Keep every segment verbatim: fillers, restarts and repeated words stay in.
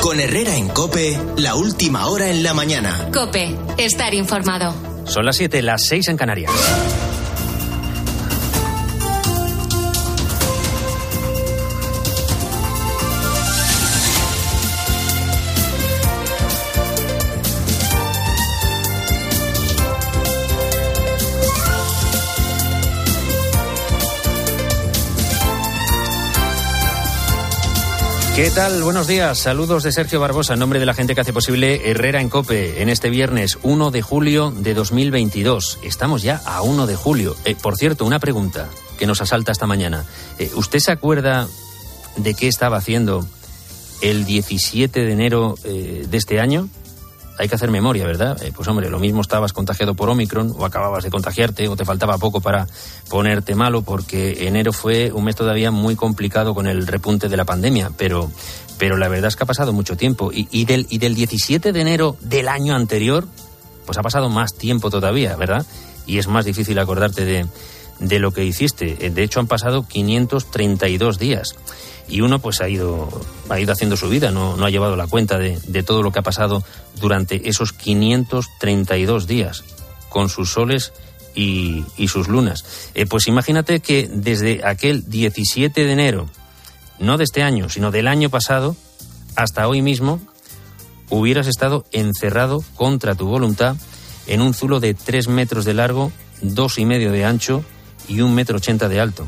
Con Herrera en COPE, la última hora en la mañana. COPE, estar informado. Son las siete, las seis en Canarias. ¿Qué tal? Buenos días. Saludos de Sergio Barbosa en nombre de la gente que hace posible Herrera en COPE en este viernes uno de julio de dos mil veintidós. Estamos ya a uno de julio. Eh, por cierto, una pregunta que nos asalta esta mañana. Eh, ¿Usted se acuerda de qué estaba haciendo el diecisiete de enero eh, de este año? Hay que hacer memoria, ¿verdad? Eh, pues hombre, lo mismo estabas contagiado por Omicron o acababas de contagiarte o te faltaba poco para ponerte malo, porque enero fue un mes todavía muy complicado con el repunte de la pandemia, pero, pero la verdad es que ha pasado mucho tiempo y, y, del, y del diecisiete de enero del año anterior, pues ha pasado más tiempo todavía, ¿verdad? Y es más difícil acordarte de, de lo que hiciste. De hecho, han pasado quinientos treinta y dos días. Y uno pues ha ido ha ido haciendo su vida, no, no ha llevado la cuenta de, de todo lo que ha pasado durante esos quinientos treinta y dos días, con sus soles y, y sus lunas. Eh, pues imagínate que desde aquel diecisiete de enero, no de este año, sino del año pasado, hasta hoy mismo, hubieras estado encerrado contra tu voluntad en un zulo de tres metros de largo, dos y medio de ancho y un metro ochenta de alto.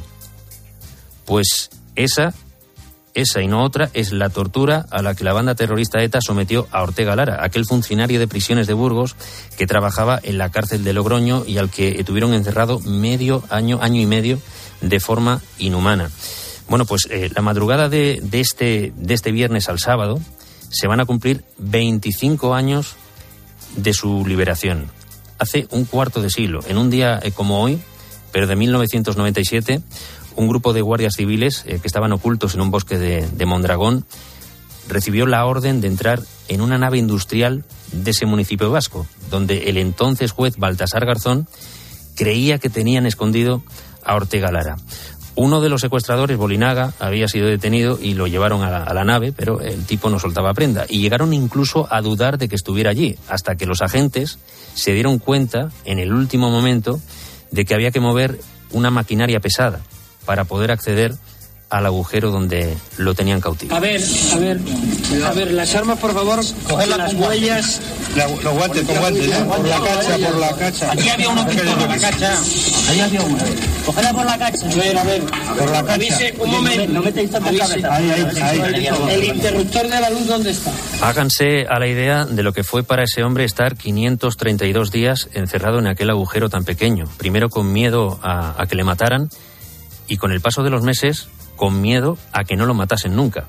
Pues esa... Esa y no otra es la tortura a la que la banda terrorista ETA sometió a Ortega Lara, aquel funcionario de prisiones de Burgos que trabajaba en la cárcel de Logroño y al que tuvieron encerrado medio año, año y medio de forma inhumana. Bueno, pues eh, la madrugada de, de, este, de este viernes al sábado se van a cumplir veinticinco años de su liberación. Hace un cuarto de siglo, en un día eh, como hoy, pero de mil novecientos noventa y siete... un grupo de guardias civiles eh, que estaban ocultos en un bosque de, de Mondragón recibió la orden de entrar en una nave industrial de ese municipio vasco, donde el entonces juez Baltasar Garzón creía que tenían escondido a Ortega Lara. Uno de los secuestradores, Bolinaga, había sido detenido y lo llevaron a la, a la nave, pero el tipo no soltaba prenda. Y llegaron incluso a dudar de que estuviera allí, hasta que los agentes se dieron cuenta, en el último momento, de que había que mover una maquinaria pesada para poder acceder al agujero donde lo tenían cautivo. A ver, a ver, a ver, las armas, por favor, coger las huellas. La, los guantes, con guantes, ¿eh? Por la cacha, por la cacha. Aquí había uno que por la cacha. Ahí había uno. Cogela por la cacha. A ver, a ver. Por la cacha. Avise, un momento. No metéis tanta cabeza. Ahí, ahí, ahí. El interruptor de la luz, ¿dónde está? Háganse a la idea de lo que fue para ese hombre estar quinientos treinta y dos días encerrado en aquel agujero tan pequeño. Primero con miedo a, a que le mataran y con el paso de los meses con miedo a que no lo matasen nunca.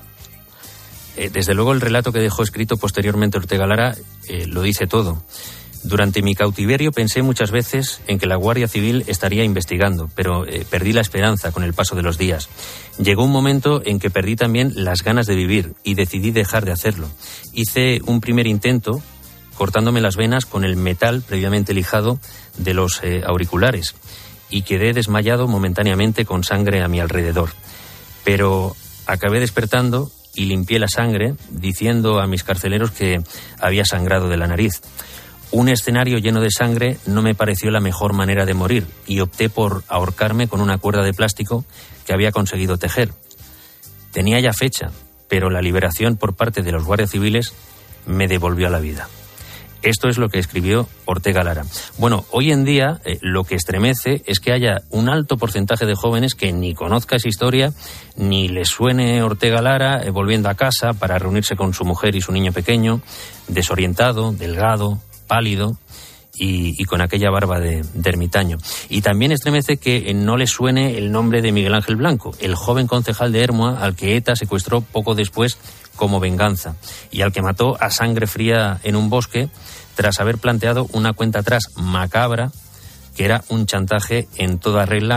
Eh, desde luego el relato que dejó escrito posteriormente Ortega Lara eh, lo dice todo. Durante mi cautiverio pensé muchas veces en que la Guardia Civil estaría investigando, pero eh, perdí la esperanza con el paso de los días. Llegó un momento en que perdí también las ganas de vivir y decidí dejar de hacerlo. Hice un primer intento cortándome las venas con el metal previamente lijado de los eh, auriculares y quedé desmayado momentáneamente con sangre a mi alrededor. Pero acabé despertando y limpié la sangre diciendo a mis carceleros que había sangrado de la nariz. Un escenario lleno de sangre no me pareció la mejor manera de morir y opté por ahorcarme con una cuerda de plástico que había conseguido tejer. Tenía ya fecha, pero la liberación por parte de los guardias civiles me devolvió a la vida. Esto es lo que escribió Ortega Lara. Bueno, hoy en día eh, lo que estremece es que haya un alto porcentaje de jóvenes que ni conozca esa historia, ni les suene Ortega Lara eh, volviendo a casa para reunirse con su mujer y su niño pequeño, desorientado, delgado, pálido y, y con aquella barba de, de ermitaño. Y también estremece que no les suene el nombre de Miguel Ángel Blanco, el joven concejal de Ermua al que ETA secuestró poco después como venganza y al que mató a sangre fría en un bosque tras haber planteado una cuenta atrás macabra que era un chantaje en toda regla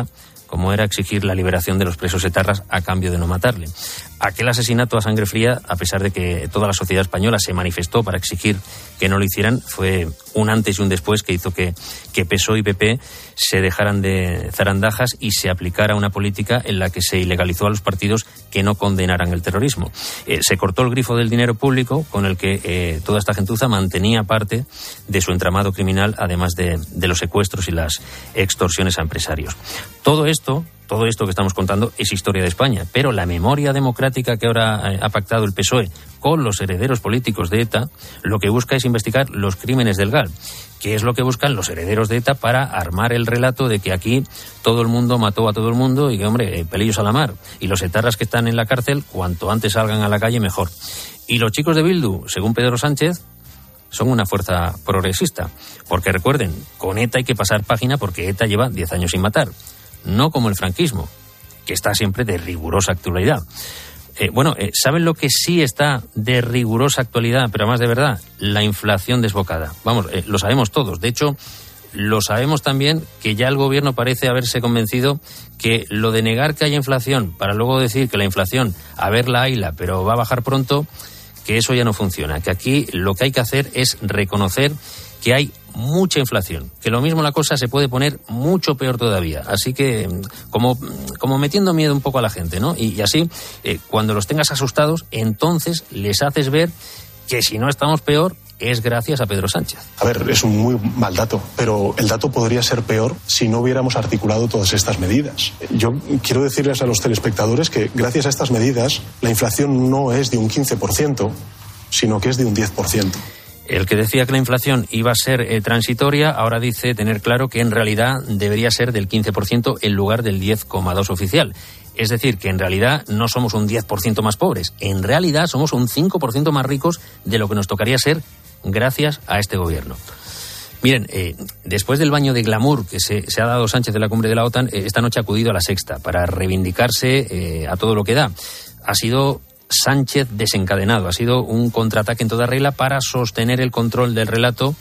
como era exigir la liberación de los presos etarras a cambio de no matarle. Aquel asesinato a sangre fría, a pesar de que toda la sociedad española se manifestó para exigir que no lo hicieran, fue un antes y un después que hizo que, que P S O E y P P se dejaran de zarandajas y se aplicara una política en la que se ilegalizó a los partidos que no condenaran el terrorismo. Eh, se cortó el grifo del dinero público con el que eh, toda esta gentuza mantenía parte de su entramado criminal, además de, de los secuestros y las extorsiones a empresarios. Todo esto, todo esto que estamos contando es historia de España, pero la memoria democrática que ahora eh, ha pactado el P S O E con los herederos políticos de ETA, lo que busca es investigar los crímenes del GAL, que es lo que buscan los herederos de ETA para armar el relato de que aquí todo el mundo mató a todo el mundo y que, hombre, pelillos a la mar. Y los etarras que están en la cárcel, cuanto antes salgan a la calle, mejor. Y los chicos de Bildu, según Pedro Sánchez, son una fuerza progresista. Porque recuerden, con ETA hay que pasar página porque ETA lleva diez años sin matar. No como el franquismo, que está siempre de rigurosa actualidad. Eh, bueno, eh, ¿saben lo que sí está de rigurosa actualidad, pero además de verdad? La inflación desbocada. Vamos, eh, lo sabemos todos. De hecho, lo sabemos también que ya el gobierno parece haberse convencido que lo de negar que haya inflación para luego decir que la inflación, a verla hayla, pero va a bajar pronto, que eso ya no funciona. Que aquí lo que hay que hacer es reconocer que hay mucha inflación, que lo mismo la cosa se puede poner mucho peor todavía. Así que, como, como metiendo miedo un poco a la gente, ¿no? Y, y así, eh, cuando los tengas asustados, entonces les haces ver que si no estamos peor, es gracias a Pedro Sánchez. A ver, es un muy mal dato, pero el dato podría ser peor si no hubiéramos articulado todas estas medidas. Yo quiero decirles a los telespectadores que gracias a estas medidas, la inflación no es de un quince por ciento, sino que es de un diez por ciento. El que decía que la inflación iba a ser eh, transitoria, ahora dice tener claro que en realidad debería ser del quince por ciento en lugar del diez coma dos por ciento oficial. Es decir, que en realidad no somos un diez por ciento más pobres, en realidad somos un cinco por ciento más ricos de lo que nos tocaría ser gracias a este gobierno. Miren, eh, después del baño de glamour que se, se ha dado Sánchez de la cumbre de la OTAN, eh, esta noche ha acudido a La Sexta para reivindicarse eh, a todo lo que da. Ha sido Sánchez desencadenado, ha sido un contraataque en toda regla para sostener el control del relato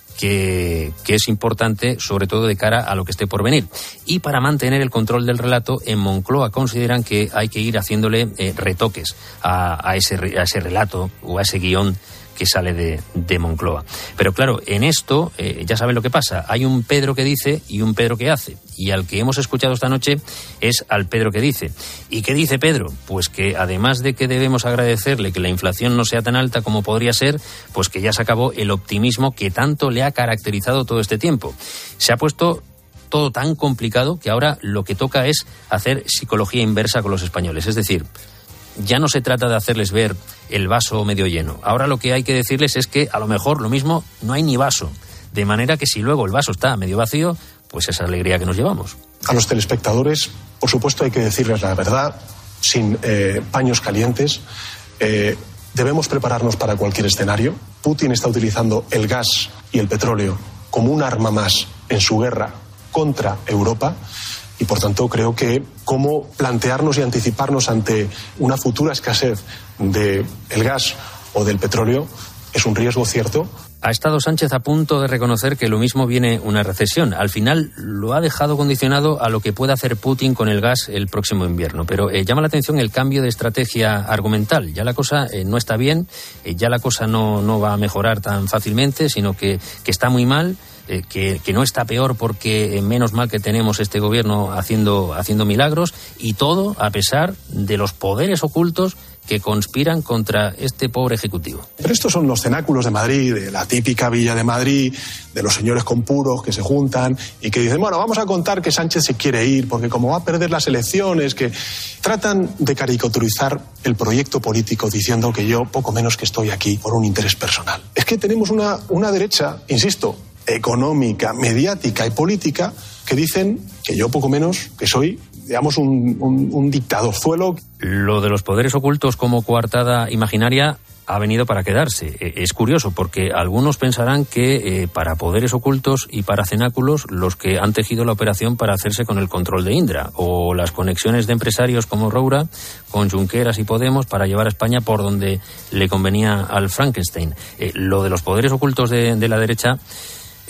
que, que es importante, sobre todo de cara a lo que esté por venir. Y para mantener el control del relato, en Moncloa consideran que hay que ir haciéndole eh, retoques a, a, ese, a ese relato o a ese guión que sale de, de Moncloa. Pero claro, en esto eh, ya saben lo que pasa. Hay un Pedro que dice y un Pedro que hace. Y al que hemos escuchado esta noche es al Pedro que dice. ¿Y qué dice Pedro? Pues que además de que debemos agradecerle que la inflación no sea tan alta como podría ser, pues que ya se acabó el optimismo que tanto le ha caracterizado todo este tiempo. Se ha puesto todo tan complicado que ahora lo que toca es hacer psicología inversa con los españoles. Es decir, ya no se trata de hacerles ver el vaso medio lleno. Ahora lo que hay que decirles es que a lo mejor lo mismo no hay ni vaso. De manera que si luego el vaso está medio vacío, pues esa alegría que nos llevamos. A los telespectadores, por supuesto, hay que decirles la verdad, sin eh, paños calientes. Eh, debemos prepararnos para cualquier escenario. Putin está utilizando el gas y el petróleo como un arma más en su guerra contra Europa. Y, por tanto, creo que cómo plantearnos y anticiparnos ante una futura escasez del gas o del petróleo es un riesgo cierto. Ha estado Sánchez a punto de reconocer que lo mismo viene una recesión. Al final lo ha dejado condicionado a lo que pueda hacer Putin con el gas el próximo invierno. Pero eh, llama la atención el cambio de estrategia argumental. Ya la cosa eh, no está bien, eh, ya la cosa no, no va a mejorar tan fácilmente, sino que, que está muy mal. Eh, que, que no está peor porque eh, menos mal que tenemos este gobierno haciendo, haciendo milagros, y todo a pesar de los poderes ocultos que conspiran contra este pobre ejecutivo. Pero estos son los cenáculos de Madrid, de la típica Villa de Madrid, de los señores con puros que se juntan y que dicen, bueno, vamos a contar que Sánchez se quiere ir porque como va a perder las elecciones, que tratan de caricaturizar el proyecto político diciendo que yo poco menos que estoy aquí por un interés personal. Es que tenemos una, una derecha, insisto, económica, mediática y política, que dicen que yo poco menos que soy, digamos, un, un, un dictadorzuelo. Lo de los poderes ocultos como coartada imaginaria ha venido para quedarse. Es curioso porque algunos pensarán que eh, para poderes ocultos y para cenáculos los que han tejido la operación para hacerse con el control de Indra, o las conexiones de empresarios como Roura con Junqueras y Podemos para llevar a España por donde le convenía al Frankenstein. Eh, lo de los poderes ocultos de, de la derecha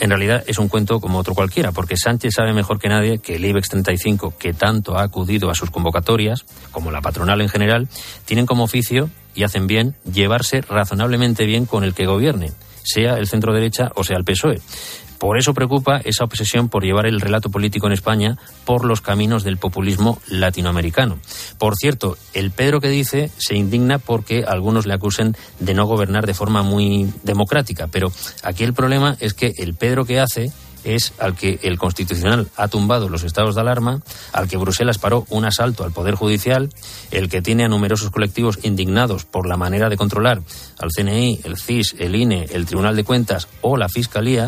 En realidad es un cuento como otro cualquiera, porque Sánchez sabe mejor que nadie que el IBEX treinta y cinco, que tanto ha acudido a sus convocatorias, como la patronal en general, tienen como oficio, y hacen bien, llevarse razonablemente bien con el que gobierne, sea el centro derecha o sea el P S O E. Por eso preocupa esa obsesión por llevar el relato político en España por los caminos del populismo latinoamericano. Por cierto, el Pedro que dice se indigna porque algunos le acusen de no gobernar de forma muy democrática, pero aquí el problema es que el Pedro que hace es al que el Constitucional ha tumbado los estados de alarma, al que Bruselas paró un asalto al Poder Judicial, el que tiene a numerosos colectivos indignados por la manera de controlar al C N I, el C I S, el I N E, el Tribunal de Cuentas o la Fiscalía,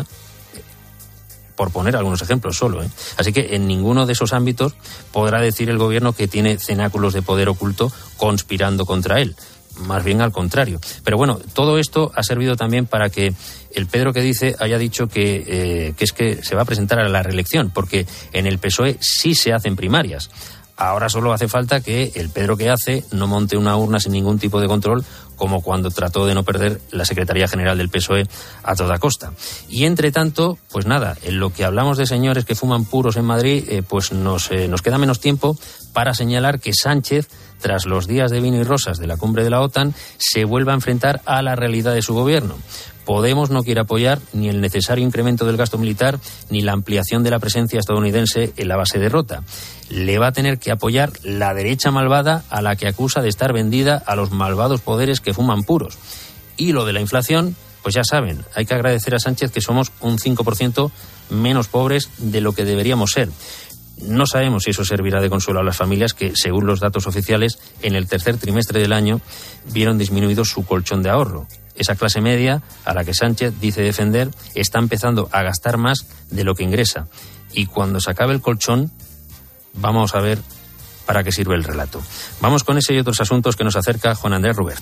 por poner algunos ejemplos solo, ¿eh? Así que en ninguno de esos ámbitos podrá decir el gobierno que tiene cenáculos de poder oculto conspirando contra él. Más bien al contrario. Pero bueno, todo esto ha servido también para que el Pedro que dice haya dicho que, eh, que es que se va a presentar a la reelección, porque en el P S O E sí se hacen primarias. Ahora solo hace falta que el Pedro que hace no monte una urna sin ningún tipo de control, como cuando trató de no perder la Secretaría General del P S O E a toda costa. Y entre tanto, pues nada, en lo que hablamos de señores que fuman puros en Madrid, eh, pues nos, eh, nos queda menos tiempo para señalar que Sánchez, tras los días de vino y rosas de la cumbre de la OTAN, se vuelve a enfrentar a la realidad de su gobierno. Podemos no quiere apoyar ni el necesario incremento del gasto militar ni la ampliación de la presencia estadounidense en la base de Rota. Le va a tener que apoyar la derecha malvada a la que acusa de estar vendida a los malvados poderes que fuman puros. Y lo de la inflación, pues ya saben, hay que agradecer a Sánchez que somos un cinco por ciento menos pobres de lo que deberíamos ser. No sabemos si eso servirá de consuelo a las familias que, según los datos oficiales, en el tercer trimestre del año vieron disminuido su colchón de ahorro. Esa clase media, a la que Sánchez dice defender, está empezando a gastar más de lo que ingresa. Y cuando se acabe el colchón, vamos a ver para qué sirve el relato. Vamos con ese y otros asuntos que nos acerca Juan Andrés Rubert.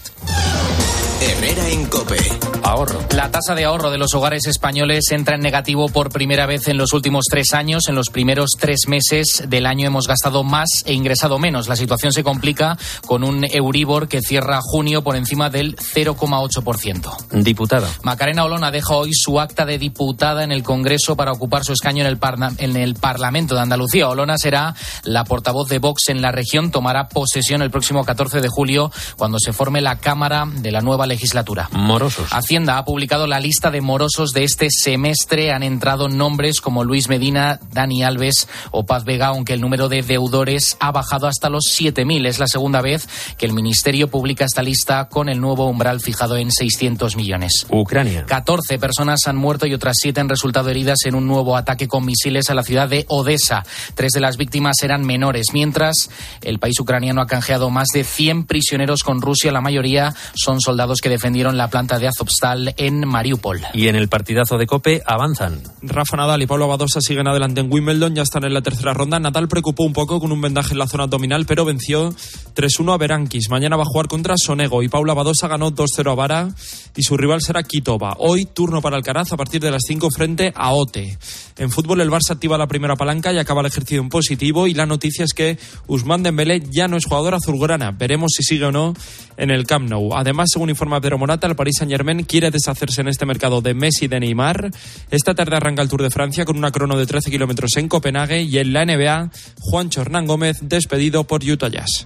Herrera en COPE. Ahorro. La tasa de ahorro de los hogares españoles entra en negativo por primera vez en los últimos tres años. En los primeros tres meses del año hemos gastado más e ingresado menos. La situación se complica con un Euribor que cierra junio por encima del cero coma ocho por ciento. Diputada. Macarena Olona deja hoy su acta de diputada en el Congreso para ocupar su escaño en el, parna, en el Parlamento de Andalucía. Olona será la portavoz de Vox en la región. Tomará posesión el próximo catorce de julio cuando se forme la Cámara de la nueva legislatura. Morosos. Hacienda ha publicado la lista de morosos de este semestre. Han entrado nombres como Luis Medina, Dani Alves o Paz Vega, aunque el número de deudores ha bajado hasta los siete mil. Es la segunda vez que el Ministerio publica esta lista con el nuevo umbral fijado en seiscientos millones. Ucrania. catorce personas han muerto y otras siete han resultado heridas en un nuevo ataque con misiles a la ciudad de Odessa. Tres de las víctimas eran menores, mientras el país ucraniano ha canjeado más de cien prisioneros con Rusia. La mayoría son soldados que defendieron la planta de Azovstal en Mariupol. Y en el partidazo de COPE avanzan. Rafa Nadal y Pablo Badosa siguen adelante en Wimbledon, ya están en la tercera ronda. Nadal preocupó un poco con un vendaje en la zona abdominal, pero venció tres uno a Berankis. Mañana va a jugar contra Sonego y Paula Badosa ganó dos cero a Vara y su rival será Kvitova. Hoy turno para Alcaraz a partir de las cinco frente a Ote. En fútbol el Barça activa la primera palanca y acaba el ejercicio en positivo, y la noticia es que Ousmane Dembélé ya no es jugador azulgrana. Veremos si sigue o no en el Camp Nou. Además, según informa Pedro Morata, el Paris Saint-Germain quiere deshacerse en este mercado de Messi y de Neymar. Esta tarde arranca el Tour de Francia con una crono de trece kilómetros en Copenhague, y en la N B A, Juancho Hernán Gómez despedido por Utah Jazz.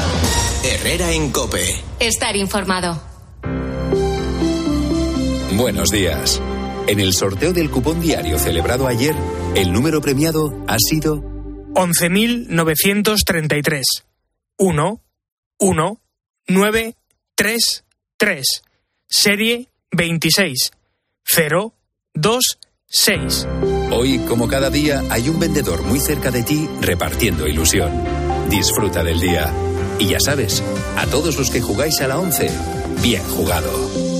Herrera en COPE. Estar informado. Buenos días. En el sorteo del cupón diario celebrado ayer, el número premiado ha sido once mil novecientos treinta y tres. uno, uno, nueve, tres, tres. Serie veintiséis cero dos seis. Hoy, como cada día, hay un vendedor muy cerca de ti repartiendo ilusión. Disfruta del día. Y ya sabes, a todos los que jugáis a la once, bien jugado.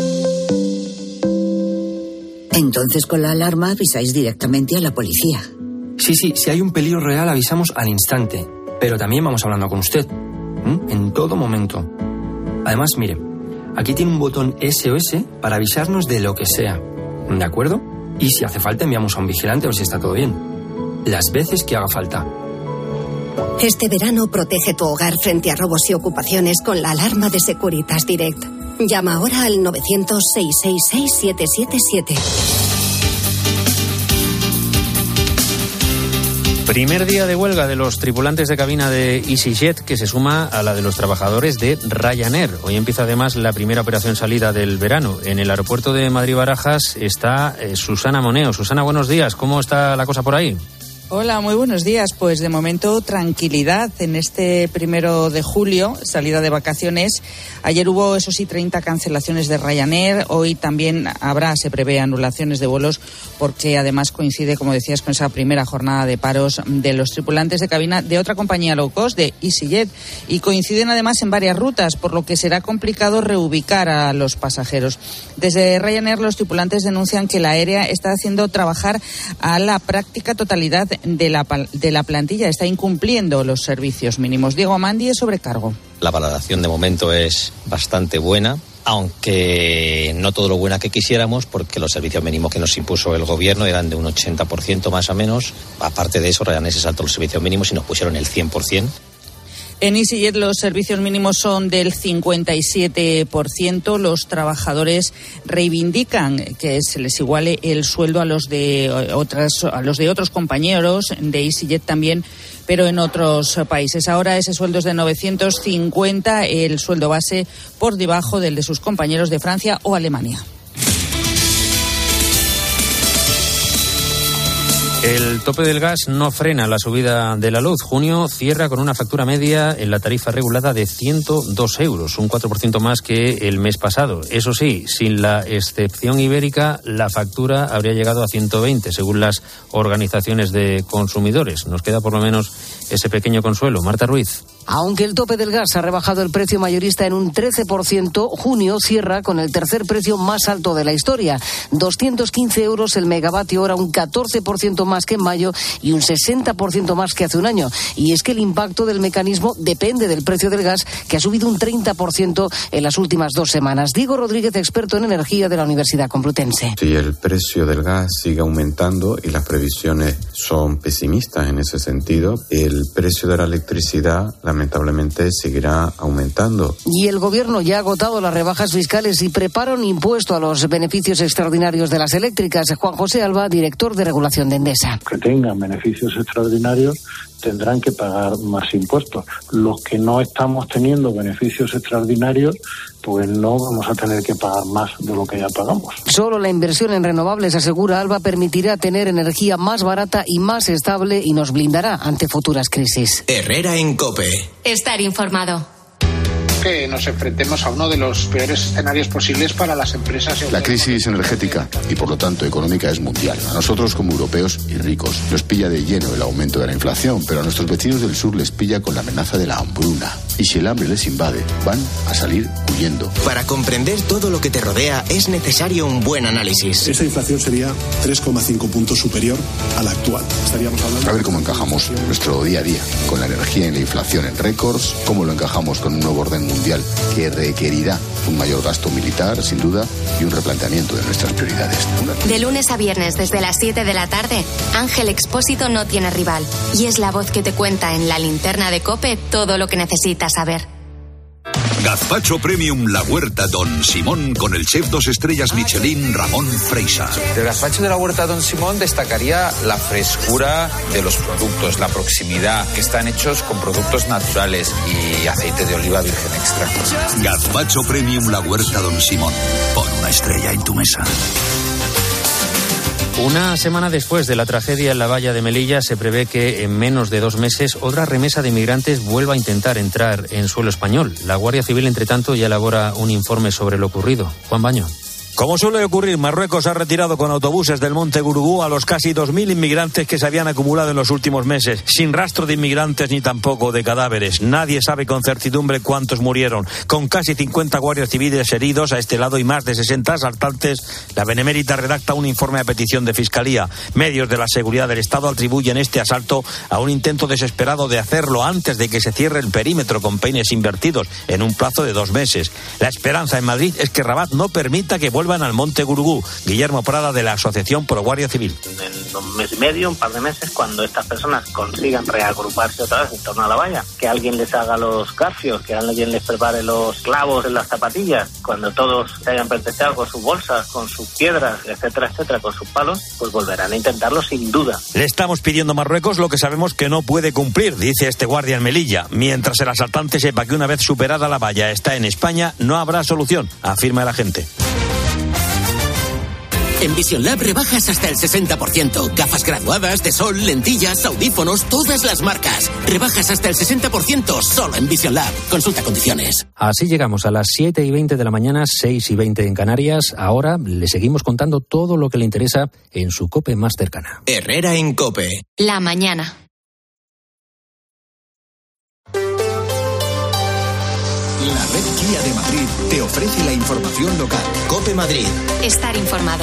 Entonces con la alarma avisáis directamente a la policía. Sí, sí, si hay un peligro real avisamos al instante. Pero también vamos hablando con usted. ¿Mm? En todo momento. Además, mire, aquí tiene un botón S O S para avisarnos de lo que sea. ¿De acuerdo? Y si hace falta enviamos a un vigilante a ver si está todo bien. Las veces que haga falta. Este verano protege tu hogar frente a robos y ocupaciones con la alarma de Securitas Direct. Llama ahora al novecientos, seiscientos sesenta y seis, siete siete siete. Primer día de huelga de los tripulantes de cabina de EasyJet, que se suma a la de los trabajadores de Ryanair. Hoy empieza además la primera operación salida del verano. En el aeropuerto de Madrid-Barajas está eh, Susana Moneo. Susana, buenos días. ¿Cómo está la cosa por ahí? Hola, muy buenos días. Pues de momento tranquilidad en este primero de julio, salida de vacaciones. Ayer hubo, eso sí, treinta cancelaciones de Ryanair. Hoy también habrá, se prevé, anulaciones de vuelos porque además coincide, como decías, con esa primera jornada de paros de los tripulantes de cabina de otra compañía low cost, de EasyJet. Y coinciden además en varias rutas, por lo que será complicado reubicar a los pasajeros. Desde Ryanair los tripulantes denuncian que la aérea está haciendo trabajar a la práctica totalidad de la, de la plantilla, está incumpliendo los servicios mínimos. Diego Amandi es sobrecargo. La valoración de momento es bastante buena, aunque no todo lo buena que quisiéramos, porque los servicios mínimos que nos impuso el gobierno eran de un ochenta por ciento más o menos. Aparte de eso, Ryanair se saltó los servicios mínimos y nos pusieron el cien por ciento. En EasyJet los servicios mínimos son del cincuenta y siete por ciento. Los trabajadores reivindican que se les iguale el sueldo a los de otras, a los de otros compañeros de EasyJet también, pero en otros países. Ahora ese sueldo es de novecientos cincuenta, el sueldo base por debajo del de sus compañeros de Francia o Alemania. El tope del gas no frena la subida de la luz. Junio cierra con una factura media en la tarifa regulada de ciento dos euros, un cuatro por ciento más que el mes pasado. Eso sí, sin la excepción ibérica, la factura habría llegado a ciento veinte, según las organizaciones de consumidores. Nos queda por lo menos ese pequeño consuelo. Marta Ruiz. Aunque el tope del gas ha rebajado el precio mayorista en un trece por ciento, junio cierra con el tercer precio más alto de la historia. doscientos quince euros el megavatio hora, un catorce por ciento más que en mayo y un sesenta por ciento más que hace un año. Y es que el impacto del mecanismo depende del precio del gas, que ha subido un treinta por ciento en las últimas dos semanas. Diego Rodríguez, experto en energía de la Universidad Complutense. Si el precio del gas sigue aumentando y las previsiones son pesimistas en ese sentido, el precio de la electricidad, la lamentablemente seguirá aumentando. Y el gobierno ya ha agotado las rebajas fiscales y prepara un impuesto a los beneficios extraordinarios de las eléctricas. Juan José Alba, director de regulación de Endesa. Que tengan beneficios extraordinarios tendrán que pagar más impuestos. Los que no estamos teniendo beneficios extraordinarios, pues no vamos a tener que pagar más de lo que ya pagamos. Solo la inversión en renovables, asegura Alba, permitirá tener energía más barata y más estable y nos blindará ante futuras crisis. Herrera en COPE. Estar informado. Que nos enfrentemos a uno de los peores escenarios posibles para las empresas. La crisis energética y por lo tanto económica es mundial. A nosotros como europeos y ricos nos pilla de lleno el aumento de la inflación, pero a nuestros vecinos del sur les pilla con la amenaza de la hambruna. Y si el hambre les invade, van a salir huyendo. Para comprender todo lo que te rodea es necesario un buen análisis. Esa inflación sería tres coma cinco puntos superior a la actual. Estaríamos hablando... A ver cómo encajamos nuestro día a día con la energía y la inflación en récords, cómo lo encajamos con un nuevo orden mundial que requerirá un mayor gasto militar, sin duda, y un replanteamiento de nuestras prioridades. De lunes a viernes, desde las siete de la tarde, Ángel Expósito no tiene rival. Y es la voz que te cuenta en la linterna de COPE todo lo que necesitas saber. Gazpacho Premium La Huerta Don Simón con el chef dos estrellas Michelin Ramón Freisa. Del gazpacho de la Huerta Don Simón destacaría la frescura de los productos, la proximidad, que están hechos con productos naturales y aceite de oliva virgen extra. Gazpacho Premium La Huerta Don Simón. Pon una estrella en tu mesa. Una semana después de la tragedia en la valla de Melilla, se prevé que en menos de dos meses otra remesa de inmigrantes vuelva a intentar entrar en suelo español. La Guardia Civil, entre tanto, ya elabora un informe sobre lo ocurrido. Juan Baño. Como suele ocurrir, Marruecos ha retirado con autobuses del Monte Gurugú a los casi dos mil inmigrantes que se habían acumulado en los últimos meses, sin rastro de inmigrantes ni tampoco de cadáveres. Nadie sabe con certidumbre cuántos murieron. Con casi cincuenta guardias civiles heridos a este lado y más de sesenta asaltantes, la Benemérita redacta un informe a petición de Fiscalía. Medios de la seguridad del Estado atribuyen este asalto a un intento desesperado de hacerlo antes de que se cierre el perímetro con peines invertidos en un plazo de dos meses. La esperanza en Madrid es que Rabat no permita que vuelva vuelvan al Monte Gurugú. Guillermo Prada, de la Asociación Pro Guardia Civil. En un mes y medio, un par de meses, cuando estas personas consigan reagruparse otra vez en torno a la valla, que alguien les haga los garfios, que alguien les prepare los clavos en las zapatillas, cuando todos se hayan pertrechado con sus bolsas, con sus piedras, etcétera, etcétera, con sus palos, pues volverán a intentarlo sin duda. Le estamos pidiendo a Marruecos lo que sabemos que no puede cumplir, dice este guardia en Melilla. Mientras el asaltante sepa que una vez superada la valla está en España, no habrá solución, afirma el agente. En Vision Lab rebajas hasta el sesenta por ciento. Gafas graduadas, de sol, lentillas, audífonos, todas las marcas. Rebajas hasta el sesenta por ciento solo en Vision Lab. Consulta condiciones. Así llegamos a las siete y veinte de la mañana, seis y veinte en Canarias. Ahora le seguimos contando todo lo que le interesa en su COPE más cercana. Herrera en COPE. La mañana. La red Kia de Madrid te ofrece la información local. COPE Madrid. Estar informado.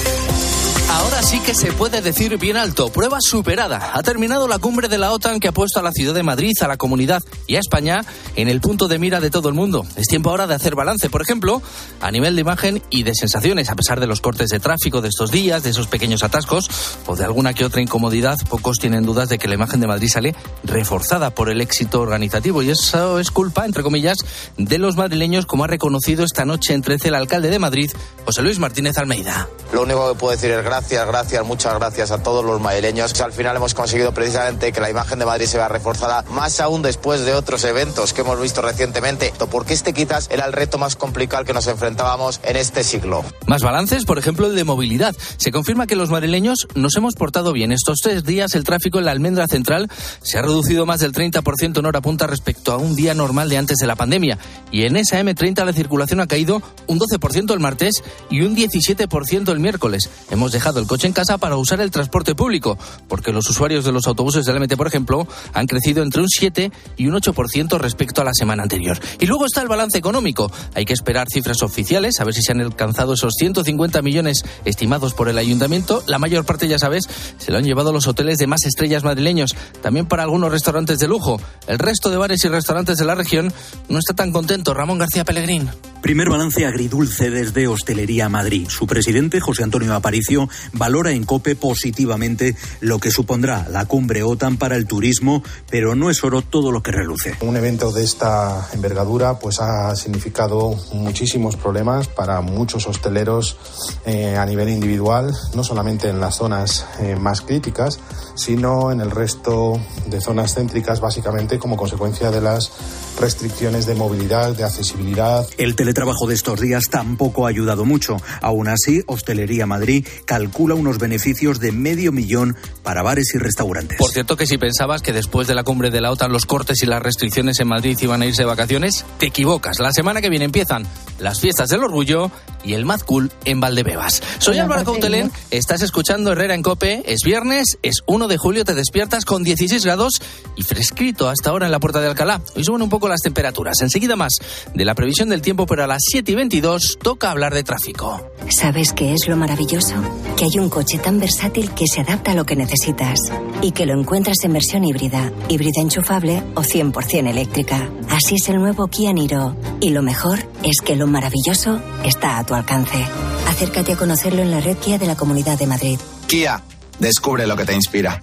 Ahora sí que se puede decir bien alto, prueba superada. Ha terminado la cumbre de la OTAN que ha puesto a la ciudad de Madrid, a la comunidad y a España en el punto de mira de todo el mundo. Es tiempo ahora de hacer balance, por ejemplo, a nivel de imagen y de sensaciones. A pesar de los cortes de tráfico de estos días, de esos pequeños atascos o de alguna que otra incomodidad, pocos tienen dudas de que la imagen de Madrid sale reforzada por el éxito organizativo. Y eso es culpa, entre comillas, de los madrileños, como ha reconocido esta noche en trece el alcalde de Madrid, José Luis Martínez Almeida. Lo único que puedo decir es gracias. Gracias, gracias, muchas gracias a todos los madrileños. Al final hemos conseguido precisamente que la imagen de Madrid se vea reforzada, más aún después de otros eventos que hemos visto recientemente, porque este quizás era el reto más complicado al que nos enfrentábamos en este siglo. Más balances, por ejemplo el de movilidad. Se confirma que los madrileños nos hemos portado bien. Estos tres días el tráfico en la Almendra Central se ha reducido más del treinta por ciento en hora punta respecto a un día normal de antes de la pandemia. Y en esa eme treinta la circulación ha caído un doce por ciento el martes y un diecisiete por ciento el miércoles. Hemos dejado el coche en casa para usar el transporte público, porque los usuarios de los autobuses del eme te, por ejemplo, han crecido entre un siete y un ocho por ciento respecto a la semana anterior. Y luego está el balance económico. Hay que esperar cifras oficiales, a ver si se han alcanzado esos ciento cincuenta millones estimados por el ayuntamiento. La mayor parte, ya sabes, se lo han llevado los hoteles de más estrellas madrileños, también para algunos restaurantes de lujo. El resto de bares y restaurantes de la región no está tan contento. Ramón García Pellegrín. Primer balance agridulce desde Hostelería Madrid. Su presidente, José Antonio Aparicio, valora en COPE positivamente lo que supondrá la cumbre OTAN para el turismo, pero no es oro todo lo que reluce. Un evento de esta envergadura pues ha significado muchísimos problemas para muchos hosteleros eh, a nivel individual, no solamente en las zonas eh, más críticas, sino en el resto de zonas céntricas, básicamente como consecuencia de las restricciones de movilidad, de accesibilidad. El teletrabajo de estos días tampoco ha ayudado mucho. Aún así, Hostelería Madrid calcula unos beneficios de medio millón para bares y restaurantes. Por cierto, que si pensabas que después de la cumbre de la OTAN los cortes y las restricciones en Madrid iban a irse de vacaciones, te equivocas. La semana que viene empiezan las fiestas del orgullo y el Mad Cool en Valdebebas. Soy Álvaro Coutelén, estás escuchando Herrera en COPE. Es viernes, es uno de julio, te despiertas con dieciséis grados y fresquito hasta ahora en la Puerta de Alcalá. Hoy suben un poco las temperaturas. Enseguida más de la previsión del tiempo, pero a las siete y veintidós toca hablar de tráfico. ¿Sabes qué es lo maravilloso? Que hay un coche tan versátil que se adapta a lo que necesitas y que lo encuentras en versión híbrida, híbrida enchufable o cien por ciento eléctrica. Así es el nuevo Kia Niro. Y lo mejor es que lo maravilloso está a tu alcance. Acércate a conocerlo en la red Kia de la Comunidad de Madrid. Kia, descubre lo que te inspira.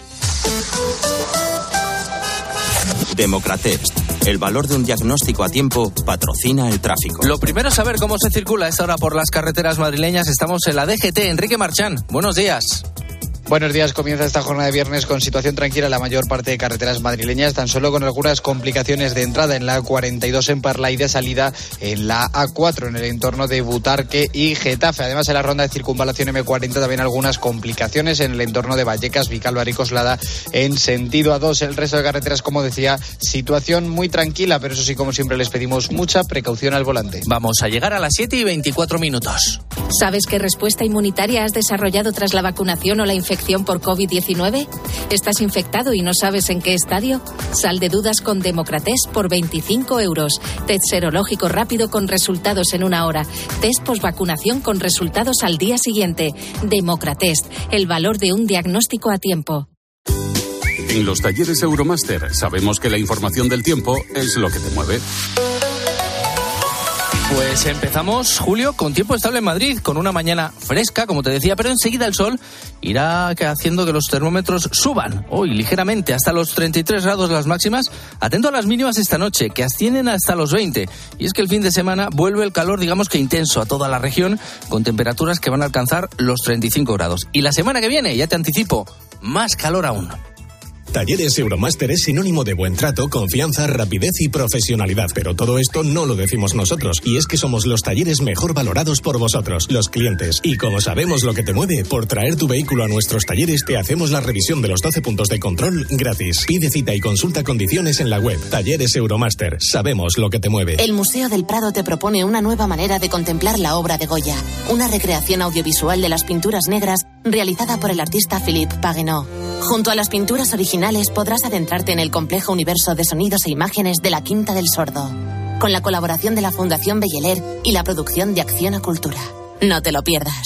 Democratest. El valor de un diagnóstico a tiempo patrocina el tráfico. Lo primero es saber cómo se circula a esta hora por las carreteras madrileñas. Estamos en la D G T. Enrique Marchán, buenos días. Buenos días, comienza esta jornada de viernes con situación tranquila en la mayor parte de carreteras madrileñas, tan solo con algunas complicaciones de entrada en la A cuarenta y dos en Parla y de salida en la A cuatro en el entorno de Butarque y Getafe. Además, en la ronda de circunvalación eme cuarenta también algunas complicaciones en el entorno de Vallecas, Vicálvaro y Coslada en sentido A dos. El resto de carreteras, como decía, situación muy tranquila, pero eso sí, como siempre, les pedimos mucha precaución al volante. Vamos a llegar a las siete y veinticuatro minutos. ¿Sabes qué respuesta inmunitaria has desarrollado tras la vacunación o la infección por covid diecinueve? ¿Estás infectado y no sabes en qué estadio? Sal de dudas con Democratest por veinticinco euros. Test serológico rápido con resultados en una hora. Test postvacunación con resultados al día siguiente. Democratest, el valor de un diagnóstico a tiempo. En los talleres Euromaster sabemos que la información del tiempo es lo que te mueve. Pues empezamos, Julio, con tiempo estable en Madrid, con una mañana fresca, como te decía, pero enseguida el sol irá haciendo que los termómetros suban, hoy ligeramente, hasta los treinta y tres grados las máximas. Atento a las mínimas esta noche, que ascienden hasta los veinte. Y es que el fin de semana vuelve el calor, digamos que intenso, a toda la región, con temperaturas que van a alcanzar los treinta y cinco grados. Y la semana que viene, ya te anticipo, más calor aún. Talleres Euromaster es sinónimo de buen trato, confianza, rapidez y profesionalidad. Pero todo esto no lo decimos nosotros. Y es que somos los talleres mejor valorados por vosotros, los clientes. Y como sabemos lo que te mueve, por traer tu vehículo a nuestros talleres te hacemos la revisión de los doce puntos de control gratis. Pide cita y consulta condiciones en la web. Talleres Euromaster. Sabemos lo que te mueve. El Museo del Prado te propone una nueva manera de contemplar la obra de Goya. Una recreación audiovisual de las pinturas negras realizada por el artista Philippe Pagenot. Junto a las pinturas originales podrás adentrarte en el complejo universo de sonidos e imágenes de la Quinta del Sordo, con la colaboración de la Fundación Belleler y la producción de Acciona Cultura. No te lo pierdas.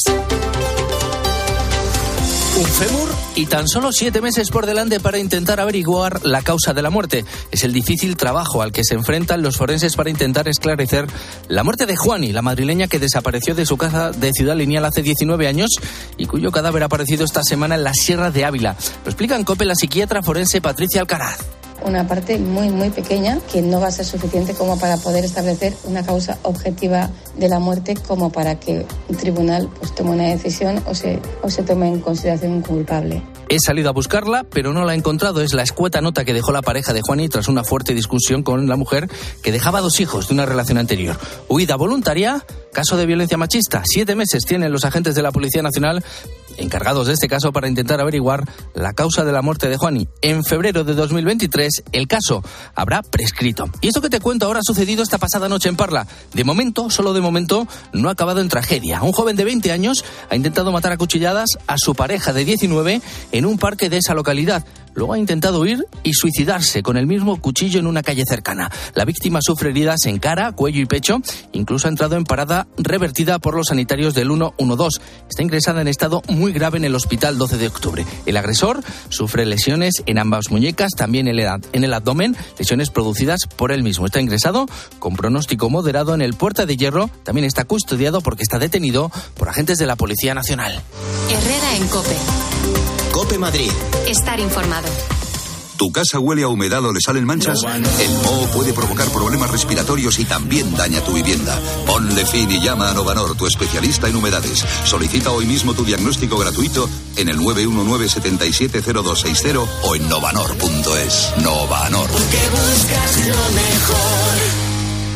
Un fémur y tan solo siete meses por delante para intentar averiguar la causa de la muerte. Es el difícil trabajo al que se enfrentan los forenses para intentar esclarecer la muerte de Juani, la madrileña que desapareció de su casa de Ciudad Lineal hace diecinueve años y cuyo cadáver ha aparecido esta semana en la Sierra de Ávila. Lo explica en COPE la psiquiatra forense Patricia Alcaraz. Una parte muy, muy pequeña que no va a ser suficiente como para poder establecer una causa objetiva de la muerte, como para que un tribunal pues tome una decisión o se, o se tome en consideración un culpable. He salido a buscarla, pero no la he encontrado. Es la escueta nota que dejó la pareja de Juani tras una fuerte discusión con la mujer que dejaba dos hijos de una relación anterior. Huida voluntaria, caso de violencia machista. Siete meses tienen los agentes de la Policía Nacional encargados de este caso para intentar averiguar la causa de la muerte de Juani. En febrero de dos mil veintitrés, el caso habrá prescrito. Y esto que te cuento ahora ha sucedido esta pasada noche en Parla. De momento, solo de momento, no ha acabado en tragedia. Un joven de veinte años ha intentado matar a cuchilladas a su pareja de diecinueve en un parque de esa localidad. Luego ha intentado huir y suicidarse con el mismo cuchillo en una calle cercana. La víctima sufre heridas en cara, cuello y pecho. Incluso ha entrado en parada revertida por los sanitarios del ciento doce. Está ingresada en estado muy grave en el hospital doce de octubre. El agresor sufre lesiones en ambas muñecas, también en el abdomen, lesiones producidas por él mismo. Está ingresado con pronóstico moderado en el Puerta de Hierro. También está custodiado porque está detenido por agentes de la Policía Nacional. Herrera en COPE. COPE Madrid. Estar informado. ¿Tu casa huele a humedad o le salen manchas? El moho puede provocar problemas respiratorios y también daña tu vivienda. Ponle fin y llama a Novanor, tu especialista en humedades. Solicita hoy mismo tu diagnóstico gratuito en el nueve uno nueve, siete siete cero dos seis cero o en novanor punto es. Novanor. Porque buscas lo mejor.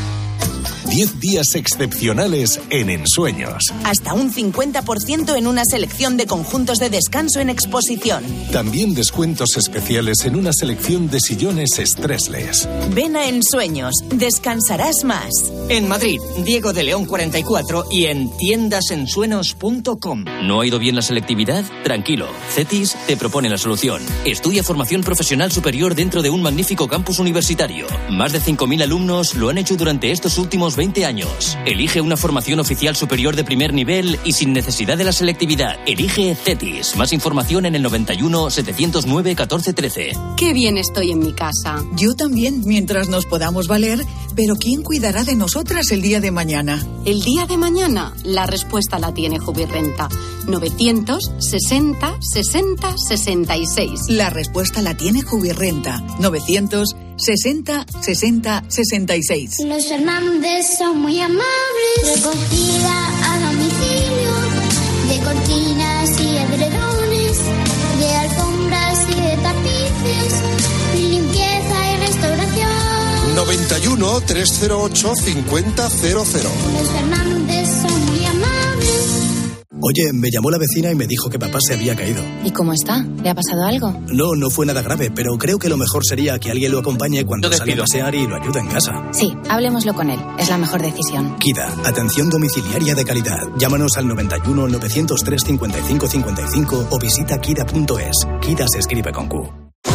diez días excepcionales en Ensueños. Hasta un cincuenta por ciento en una selección de conjuntos de descanso en exposición. También descuentos especiales en una selección de sillones Stressless. Ven a Ensueños, descansarás más. En Madrid, Diego de León cuarenta y cuatro y en tiendas ensueños punto com. ¿No ha ido bien la selectividad? Tranquilo, CETIS te propone la solución. Estudia formación profesional superior dentro de un magnífico campus universitario. Más de cinco mil alumnos lo han hecho durante estos últimos veinte años. Elige una formación oficial superior de primer nivel y sin necesidad de la selectividad. Elige CETIS. Más información en el noventa y uno, setecientos nueve, catorce trece. Qué bien estoy en mi casa. Yo también, mientras nos podamos valer, pero ¿quién cuidará de nosotras el día de mañana? El día de mañana, la respuesta la tiene Jubirrenta. novecientos sesenta, sesenta, sesenta y seis. La respuesta la tiene Jubirrenta. novecientos sesenta, sesenta, sesenta y seis. Los Fernández son muy amables. Recogida a domicilio de cortinas y edredones, de alfombras y de tapices, limpieza y restauración. noventa y uno, trescientos ocho, cincuenta cero cero. Los Fernández son muy amables. Oye, me llamó la vecina y me dijo que papá se había caído. ¿Y cómo está? ¿Le ha pasado algo? No, no fue nada grave, pero creo que lo mejor sería que alguien lo acompañe cuando sale a pasear y lo ayude en casa. Sí, hablemoslo con él. Es la mejor decisión. Kida, atención domiciliaria de calidad. Llámanos al noventa y uno, novecientos tres, cincuenta y cinco cincuenta y cinco o visita kida punto es. Kida se escribe con Q.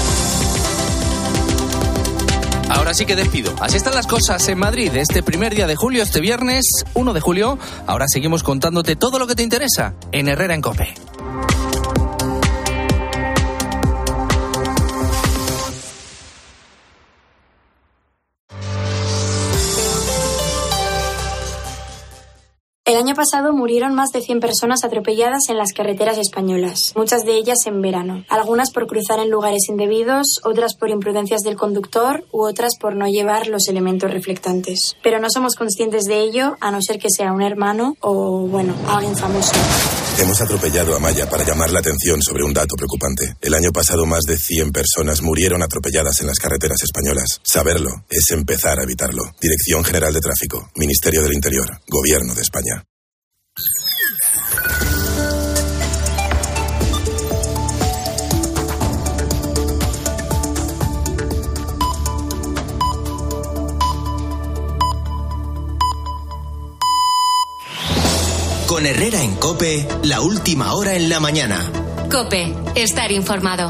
Ahora sí que despido. Así están las cosas en Madrid este primer día de julio, este viernes uno de julio. Ahora seguimos contándote todo lo que te interesa en Herrera en COPE. El año pasado murieron más de cien personas atropelladas en las carreteras españolas, muchas de ellas en verano. Algunas por cruzar en lugares indebidos, otras por imprudencias del conductor u otras por no llevar los elementos reflectantes. Pero no somos conscientes de ello, a no ser que sea un hermano o, bueno, alguien famoso. Hemos atropellado a Maya para llamar la atención sobre un dato preocupante. El año pasado más de cien personas murieron atropelladas en las carreteras españolas. Saberlo es empezar a evitarlo. Dirección General de Tráfico, Ministerio del Interior, Gobierno de España. Con Herrera en COPE, la última hora en la mañana. COPE, estar informado.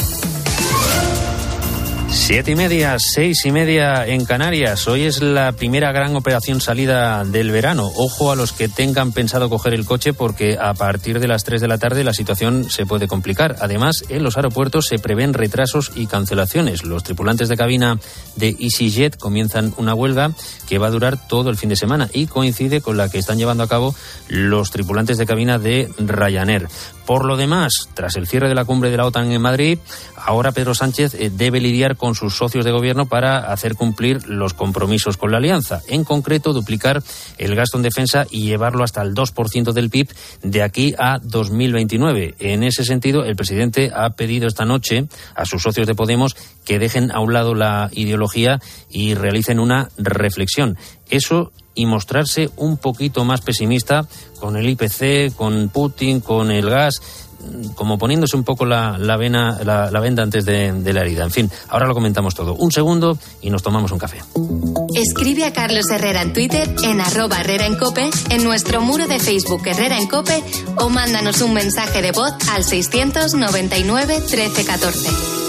Siete y media, seis y media en Canarias. Hoy es la primera gran operación salida del verano. Ojo a los que tengan pensado coger el coche porque a partir de las tres de la tarde la situación se puede complicar. Además, en los aeropuertos se prevén retrasos y cancelaciones. Los tripulantes de cabina de EasyJet comienzan una huelga que va a durar todo el fin de semana y coincide con la que están llevando a cabo los tripulantes de cabina de Ryanair. Por lo demás, tras el cierre de la cumbre de la OTAN en Madrid, ahora Pedro Sánchez debe lidiar con sus socios de gobierno para hacer cumplir los compromisos con la alianza. En concreto, duplicar el gasto en defensa y llevarlo hasta el dos por ciento del P I B de aquí a dos mil veintinueve. En ese sentido, el presidente ha pedido esta noche a sus socios de Podemos que dejen a un lado la ideología y realicen una reflexión. Eso y mostrarse un poquito más pesimista con el I P C, con Putin, con el gas, como poniéndose un poco la, la, vena, la, la venda antes de, de la herida. En fin, ahora lo comentamos todo. Un segundo y nos tomamos un café. Escribe a Carlos Herrera en Twitter, en arroba Herrera en COPE, en nuestro muro de Facebook Herrera en COPE o mándanos un mensaje de voz al seiscientos noventa y nueve trece catorce.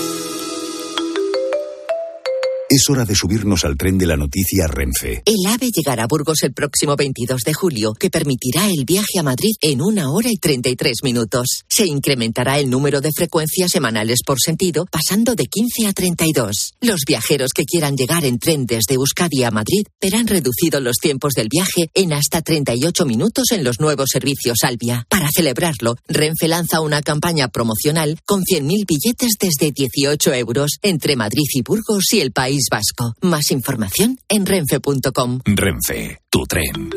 Es hora de subirnos al tren de la noticia Renfe. El AVE llegará a Burgos el próximo veintidós de julio, que permitirá el viaje a Madrid en una hora y treinta y tres minutos. Se incrementará el número de frecuencias semanales por sentido, pasando de quince a treinta y dos. Los viajeros que quieran llegar en tren desde Euskadi a Madrid verán reducidos los tiempos del viaje en hasta treinta y ocho minutos en los nuevos servicios Albia. Para celebrarlo, Renfe lanza una campaña promocional con cien mil billetes desde dieciocho euros entre Madrid y Burgos y el País Vasco. Más información en renfe punto com. Renfe, tu tren.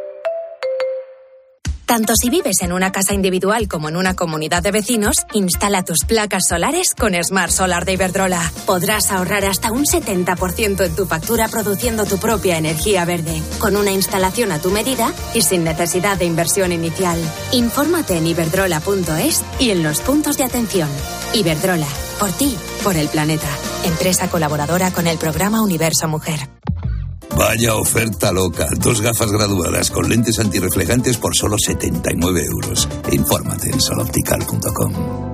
Tanto si vives en una casa individual como en una comunidad de vecinos, instala tus placas solares con Smart Solar de Iberdrola. Podrás ahorrar hasta un setenta por ciento en tu factura produciendo tu propia energía verde, con una instalación a tu medida y sin necesidad de inversión inicial. Infórmate en iberdrola punto es y en los puntos de atención. Iberdrola, por ti, por el planeta. Empresa colaboradora con el programa Universo Mujer. Vaya oferta loca. Dos gafas graduadas con lentes antirreflejantes por solo setenta y nueve euros. Infórmate en sol optical punto com.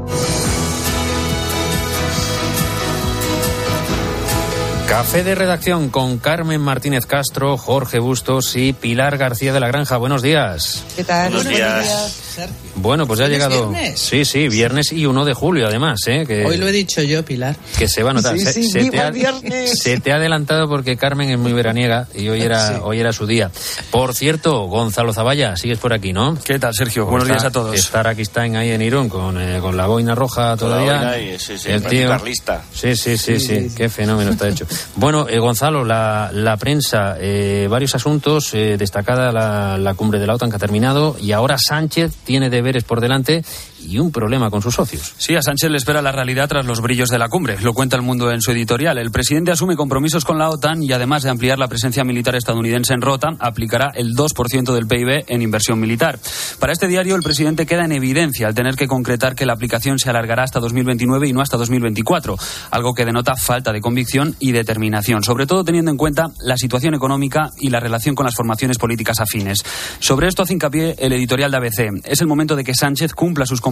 Café de redacción con Carmen Martínez Castro, Jorge Bustos y Pilar García de la Granja. Buenos días. ¿Qué tal? Buenos días. días. Bueno, pues ya ha llegado. ¿Viernes? Sí, sí, viernes y uno de julio, además, ¿eh? Que, Hoy lo he dicho yo, Pilar. Que se va a notar. Sí, se, sí, se, te ha, viernes. se te ha adelantado porque Carmen es muy veraniega y hoy era, sí. hoy era su día. Por cierto, Gonzalo Zavalla, sigues por aquí, ¿no? ¿Qué tal, Sergio? Buenos está, días a todos. Estar aquí está en ahí en Irún con, eh, con la boina roja todavía. La boina y, sí, sí, el tío. Carlista. Sí, sí, sí, sí, sí, sí. Qué fenómeno está hecho. Bueno, eh, Gonzalo, la, la prensa, eh, varios asuntos, eh, destacada la, la cumbre de la OTAN que ha terminado y ahora Sánchez tiene deberes por delante y un problema con sus socios. Sí, a Sánchez le espera la realidad tras los brillos de la cumbre. Lo cuenta El Mundo en su editorial. El presidente asume compromisos con la OTAN y además de ampliar la presencia militar estadounidense en Rota, aplicará el dos por ciento del P I B en inversión militar. Para este diario, el presidente queda en evidencia al tener que concretar que la aplicación se alargará hasta dos mil veintinueve y no hasta dos mil veinticuatro, algo que denota falta de convicción y determinación, sobre todo teniendo en cuenta la situación económica y la relación con las formaciones políticas afines. Sobre esto hace hincapié el editorial de A B C. Es el momento de que Sánchez cumpla sus compromisos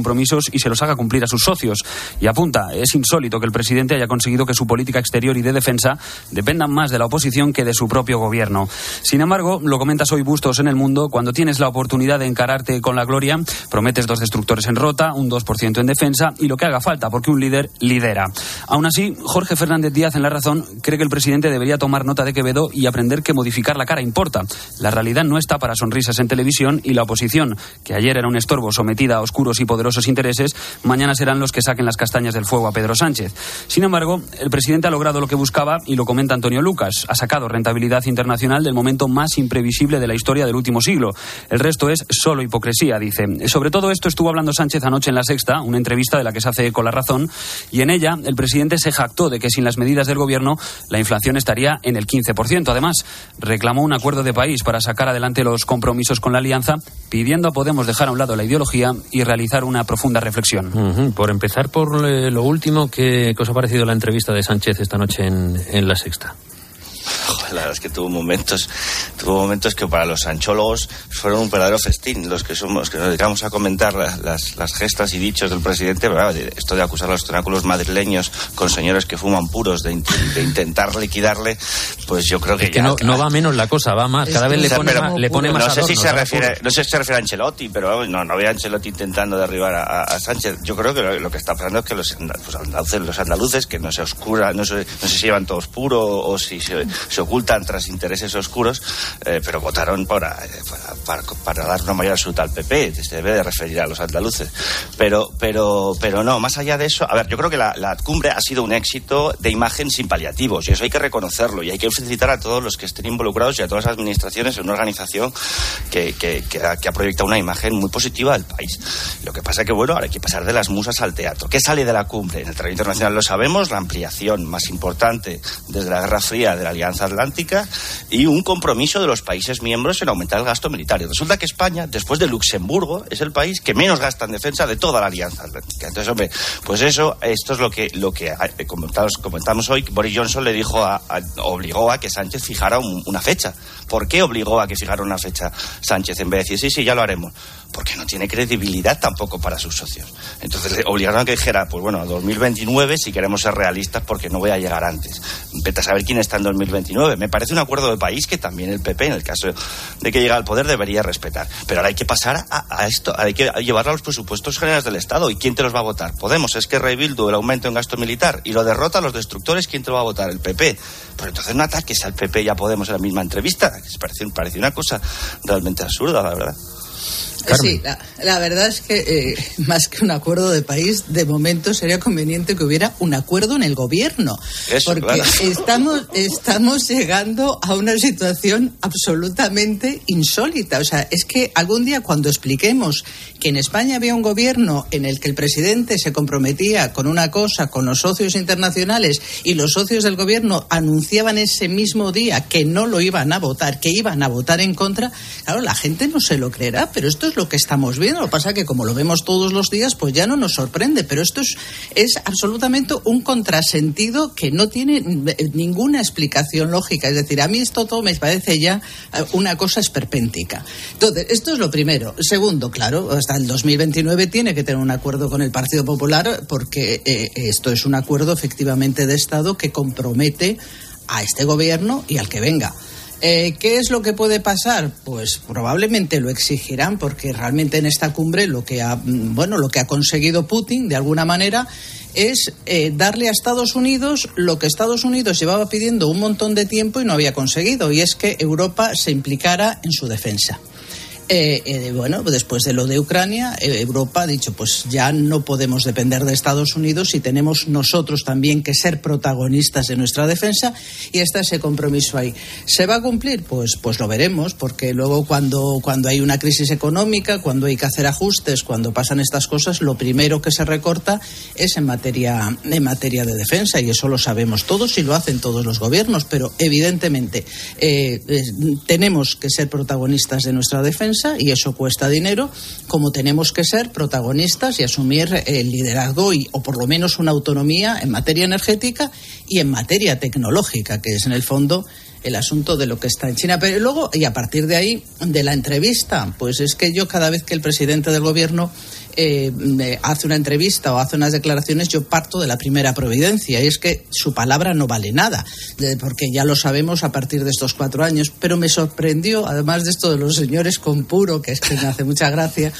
compromisos y se los haga cumplir a sus socios. Y apunta, es insólito que el presidente haya conseguido que su política exterior y de defensa dependan más de la oposición que de su propio gobierno. Sin embargo, lo comentas hoy, Bustos, en El Mundo, cuando tienes la oportunidad de encararte con la gloria, prometes dos destructores en Rota, un dos por ciento en defensa y lo que haga falta, porque un líder lidera. Aún así, Jorge Fernández Díaz en La Razón cree que el presidente debería tomar nota de Quevedo y aprender que modificar la cara importa. La realidad no está para sonrisas en televisión y la oposición, que ayer era un estorbo sometida a oscuros y poderosos intereses, mañana serán los que saquen las castañas del fuego a Pedro Sánchez. Sin embargo, el presidente ha logrado lo que buscaba y lo comenta Antonio Lucas. Ha sacado rentabilidad internacional del momento más imprevisible de la historia del último siglo. El resto es solo hipocresía, dice. Sobre todo esto estuvo hablando Sánchez anoche en La Sexta, una entrevista de la que se hace con La Razón, y en ella el presidente se jactó de que sin las medidas del gobierno la inflación estaría en el quince por ciento. Además, reclamó un acuerdo de país para sacar adelante los compromisos con la Alianza, pidiendo a Podemos dejar a un lado la ideología y realizar una profunda reflexión. Uh-huh. Por empezar por eh, lo último, ¿qué, ¿qué os ha parecido la entrevista de Sánchez esta noche en, en La Sexta? La verdad es que tuvo momentos, tuvo momentos que para los sanchólogos fueron un verdadero festín. Los que somos, que nos dedicamos a comentar la, las, las gestas y dichos del presidente, ¿verdad? Esto de acusar a los tentáculos madrileños con señores que fuman puros, de, de intentar liquidarle, pues yo creo que, es que ya, no, no va menos la cosa, va más. Cada vez le pone, pero, más, le pone más no sé adornos, si se refiere, no sé si se refiere a Ancelotti, pero no, no había Ancelotti intentando derribar a, a Sánchez. Yo creo que lo, lo que está pasando es que los, pues, andaluces, los andaluces, que no se oscura, no sé, no sé si llevan todos puro o si se, se ocultan tras intereses oscuros, eh, pero votaron para, para, para, para dar una mayoría absoluta al P P. Se debe de referir a los andaluces. Pero, pero, pero no, más allá de eso, a ver, yo creo que la, la cumbre ha sido un éxito de imagen sin paliativos, y eso hay que reconocerlo, y hay que felicitar a todos los que estén involucrados y a todas las administraciones en una organización que, que, que, ha, que ha proyectado una imagen muy positiva del país. Lo que pasa es que, bueno, ahora hay que pasar de las musas al teatro. ¿Qué sale de la cumbre? En el terreno internacional lo sabemos, la ampliación más importante desde la Guerra Fría de la Alianza Atlántica y un compromiso de los países miembros en aumentar el gasto militar. Y resulta que España, después de Luxemburgo, es el país que menos gasta en defensa de toda la Alianza Atlántica. Entonces, hombre, pues eso, esto es lo que, lo que comentamos, comentamos hoy. Boris Johnson le dijo, a, a, obligó a que Sánchez fijara un, una fecha. ¿Por qué obligó a que fijara una fecha Sánchez en vez de decir, sí, sí, ya lo haremos? Porque no tiene credibilidad tampoco para sus socios. Entonces le obligaron a que dijera, pues bueno, a dos mil veintinueve si queremos ser realistas, porque no voy a llegar antes. Vete a saber quién está en dos mil veintinueve. Me parece un acuerdo de país que también el P P, en el caso de que llegue al poder, debería respetar. Pero ahora hay que pasar a, a esto, hay que llevarlo a los presupuestos generales del Estado. ¿Y quién te los va a votar? Podemos, es que Bildu el aumento en gasto militar y lo derrota a los destructores, ¿quién te lo va a votar? El P P. Pero entonces no ataques al P P y a Podemos en la misma entrevista. Parece, parece una cosa realmente absurda, la verdad. Carmen. Sí, la, la verdad es que eh, más que un acuerdo de país, de momento sería conveniente que hubiera un acuerdo en el gobierno. Eso, porque claro. estamos, estamos llegando a una situación absolutamente insólita. O sea, es que algún día cuando expliquemos que en España había un gobierno en el que el presidente se comprometía con una cosa, con los socios internacionales, y los socios del gobierno anunciaban ese mismo día que no lo iban a votar, que iban a votar en contra, claro, la gente no se lo creerá, pero esto es lo que estamos viendo. Lo que pasa es que como lo vemos todos los días, pues ya no nos sorprende, pero esto es, es absolutamente un contrasentido que no tiene ninguna explicación lógica. Es decir, a mí esto todo me parece ya una cosa esperpéntica. Entonces, esto es lo primero. Segundo, claro, hasta el dos mil veintinueve tiene que tener un acuerdo con el Partido Popular, porque eh, esto es un acuerdo efectivamente de Estado que compromete a este gobierno y al que venga. Eh, ¿Qué es lo que puede pasar? Pues probablemente lo exigirán, porque realmente en esta cumbre lo que ha, bueno, lo que ha conseguido Putin, de alguna manera, es eh, darle a Estados Unidos lo que Estados Unidos llevaba pidiendo un montón de tiempo y no había conseguido, y es que Europa se implicara en su defensa. Eh, eh, bueno, después de lo de Ucrania, eh, Europa ha dicho, pues ya no podemos depender de Estados Unidos y tenemos nosotros también que ser protagonistas de nuestra defensa, y está ese compromiso ahí. ¿Se va a cumplir? Pues, pues lo veremos, porque luego cuando, cuando hay una crisis económica, cuando hay que hacer ajustes, cuando pasan estas cosas, lo primero que se recorta es en materia, en materia de defensa, y eso lo sabemos todos y lo hacen todos los gobiernos, pero evidentemente eh, eh, tenemos que ser protagonistas de nuestra defensa, y eso cuesta dinero, como tenemos que ser protagonistas y asumir el liderazgo y, o por lo menos una autonomía en materia energética y en materia tecnológica, que es en el fondo el asunto de lo que está en China. Pero luego, y a partir de ahí, de la entrevista, pues es que yo cada vez que el presidente del gobierno eh, hace una entrevista o hace unas declaraciones, yo parto de la primera providencia, y es que su palabra no vale nada, porque ya lo sabemos a partir de estos cuatro años. Pero me sorprendió, además de esto de los señores con puro, que es que me hace mucha gracia,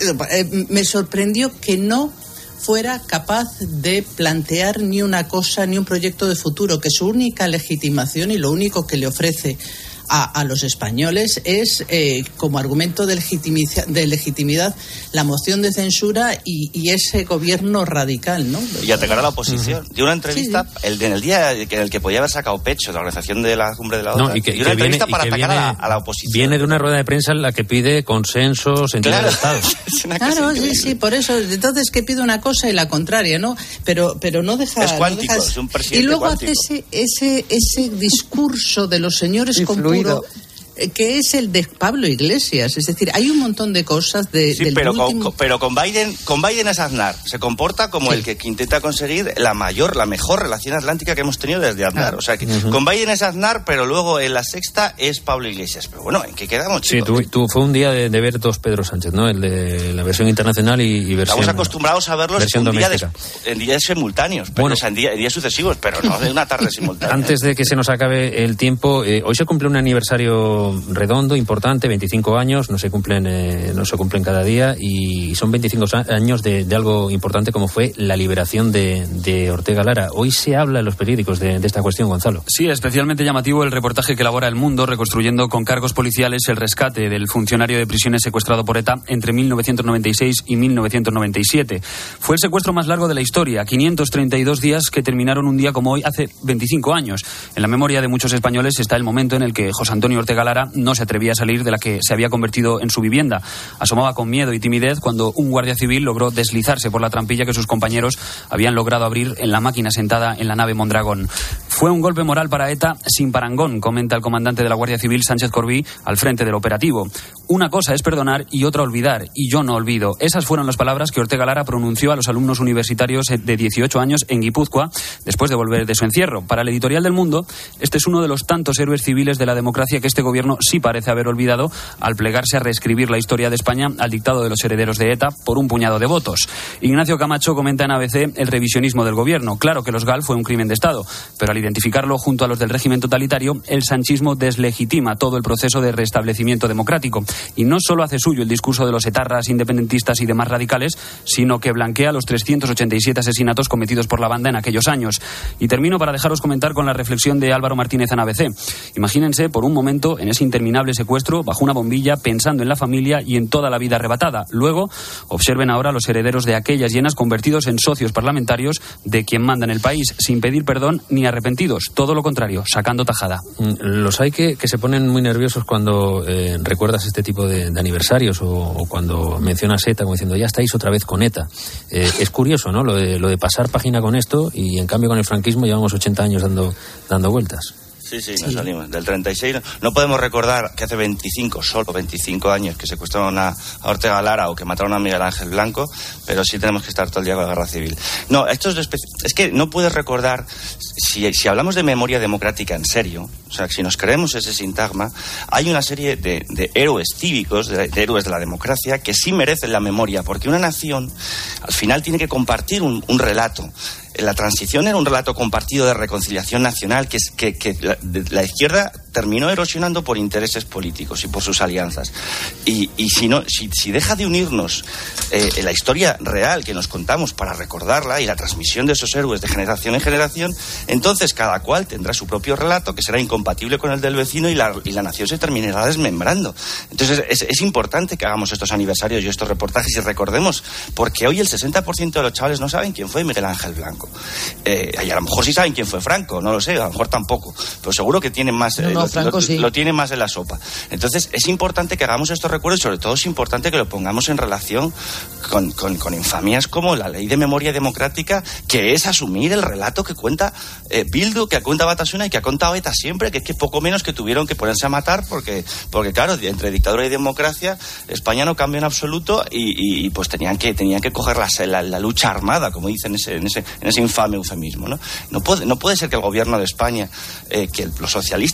eh, me sorprendió que no fuera capaz de plantear ni una cosa, ni un proyecto de futuro, que su única legitimación y lo único que le ofrece a, a los españoles es, eh, como argumento de, legitimiza, de legitimidad, la moción de censura y, y ese gobierno radical, ¿no? Y atacar a la oposición. Uh-huh. Dio una entrevista sí, sí. El, en el día en el que podía haber sacado pecho de la organización de la cumbre de la OTAN, no, y que, y una que entrevista viene, para atacar viene, a, la, a la oposición. Viene de una rueda de prensa en la que pide consenso, sentido claro. del Estado. Claro, sí, sí, por eso. Entonces, que pide una cosa y la contraria, ¿no? Pero pero no deja... Es cuántico, no deja, es un presidente y luego cuántico. hace ese, ese, ese discurso de los señores con puro, que es el de Pablo Iglesias. Es decir, hay un montón de cosas de, sí, del pero último... con, pero con Biden con Biden es Aznar. Se comporta como sí. el que, que intenta conseguir la mayor, la mejor relación atlántica que hemos tenido desde Aznar. Ah. O sea, que uh-huh. con Biden es Aznar, pero luego en la sexta es Pablo Iglesias. Pero bueno, ¿en qué quedamos, chicos? Sí, tú, tú fue un día de, de ver dos Pedro Sánchez, ¿no? El de la versión internacional y, y versión... Estamos acostumbrados a verlos en, día de, en días simultáneos, pero, bueno, o sea, en, día, en días sucesivos, pero no de una tarde simultánea. Antes de que se nos acabe el tiempo, eh, hoy se cumple un aniversario redondo, importante, veinticinco años, no se cumplen eh, no se cumplen cada día, y son veinticinco años de, de algo importante como fue la liberación de, de Ortega Lara. Hoy se habla en los periódicos de, de esta cuestión, Gonzalo. Sí, especialmente llamativo el reportaje que elabora El Mundo, reconstruyendo con cargos policiales el rescate del funcionario de prisiones secuestrado por ETA entre mil novecientos noventa y seis y mil novecientos noventa y siete. Fue el secuestro más largo de la historia, quinientos treinta y dos días que terminaron un día como hoy hace veinticinco años. En la memoria de muchos españoles está el momento en el que José Antonio Ortega Lara no se atrevía a salir de la que se había convertido en su vivienda. Asomaba con miedo y timidez cuando un guardia civil logró deslizarse por la trampilla que sus compañeros habían logrado abrir en la máquina sentada en la nave Mondragón. Fue un golpe moral para ETA sin parangón, comenta el comandante de la Guardia Civil, Sánchez Corbí, al frente del operativo. Una cosa es perdonar y otra olvidar, y yo no olvido. Esas fueron las palabras que Ortega Lara pronunció a los alumnos universitarios de dieciocho años en Guipúzcoa después de volver de su encierro. Para el editorial del Mundo, este es uno de los tantos héroes civiles de la democracia que este gobierno sí parece haber olvidado al plegarse a reescribir la historia de España al dictado de los herederos de ETA por un puñado de votos. Ignacio Camacho comenta en A B C el revisionismo del gobierno. Claro que los GAL fue un crimen de Estado, pero al identificarlo junto a los del régimen totalitario, el sanchismo deslegitima todo el proceso de restablecimiento democrático. Y no solo hace suyo el discurso de los etarras, independentistas y demás radicales, sino que blanquea los trescientos ochenta y siete asesinatos cometidos por la banda en aquellos años. Y termino para dejaros comentar con la reflexión de Álvaro Martínez en A B C. Imagínense por un momento en ese interminable secuestro bajo una bombilla, pensando en la familia y en toda la vida arrebatada. Luego, observen ahora los herederos de aquellas llenas convertidos en socios parlamentarios de quien manda en el país, sin pedir perdón ni arrepentidos. Todo lo contrario, sacando tajada. Los hay que, que se ponen muy nerviosos cuando eh, recuerdas este tipo de, de aniversarios o, o cuando mencionas ETA, como diciendo, ya estáis otra vez con ETA. Eh, es curioso, ¿no? Lo de, lo de pasar página con esto, y en cambio con el franquismo llevamos ochenta años dando, dando vueltas. Sí, sí, nos salimos. Del treinta y seis no podemos recordar que hace veinticinco, solo veinticinco años que secuestraron a, a Ortega Lara o que mataron a Miguel Ángel Blanco, pero sí tenemos que estar todo el día con la guerra civil. No, esto es, espe- es que no puedes recordar, si, si hablamos de memoria democrática en serio, o sea, si nos creemos ese sintagma, hay una serie de, de héroes cívicos, de, de héroes de la democracia, que sí merecen la memoria, porque una nación al final tiene que compartir un, un relato. La transición era un relato compartido de reconciliación nacional que, que, que la, la izquierda terminó erosionando por intereses políticos y por sus alianzas. Y, y si, no, si, si deja de unirnos eh, en la historia real que nos contamos para recordarla y la transmisión de esos héroes de generación en generación, entonces cada cual tendrá su propio relato que será incompatible con el del vecino y la, y la nación se terminará desmembrando. Entonces es, es importante que hagamos estos aniversarios y estos reportajes y recordemos, porque hoy el sesenta por ciento de los chavales no saben quién fue Miguel Ángel Blanco. Eh, y a lo mejor sí saben quién fue Franco, no lo sé, a lo mejor tampoco, pero seguro que tienen más, no, no, eh, lo, Franco, lo, sí. lo tienen más en la sopa. Entonces es importante que hagamos estos recuerdos y sobre todo es importante que lo pongamos en relación con, con, con infamias como la ley de memoria democrática, que es asumir el relato que cuenta eh, Bildu, que cuenta Batasuna y que ha contado ETA siempre, que es que poco menos que tuvieron que ponerse a matar porque, porque claro, entre dictadura y democracia España no cambia en absoluto y, y, y pues tenían que, tenían que coger la, la, la lucha armada, como dicen en ese, en ese, en ese infame eufemismo, ¿no? No puede, no puede ser que el gobierno de España, eh, que los socialistas que han puesto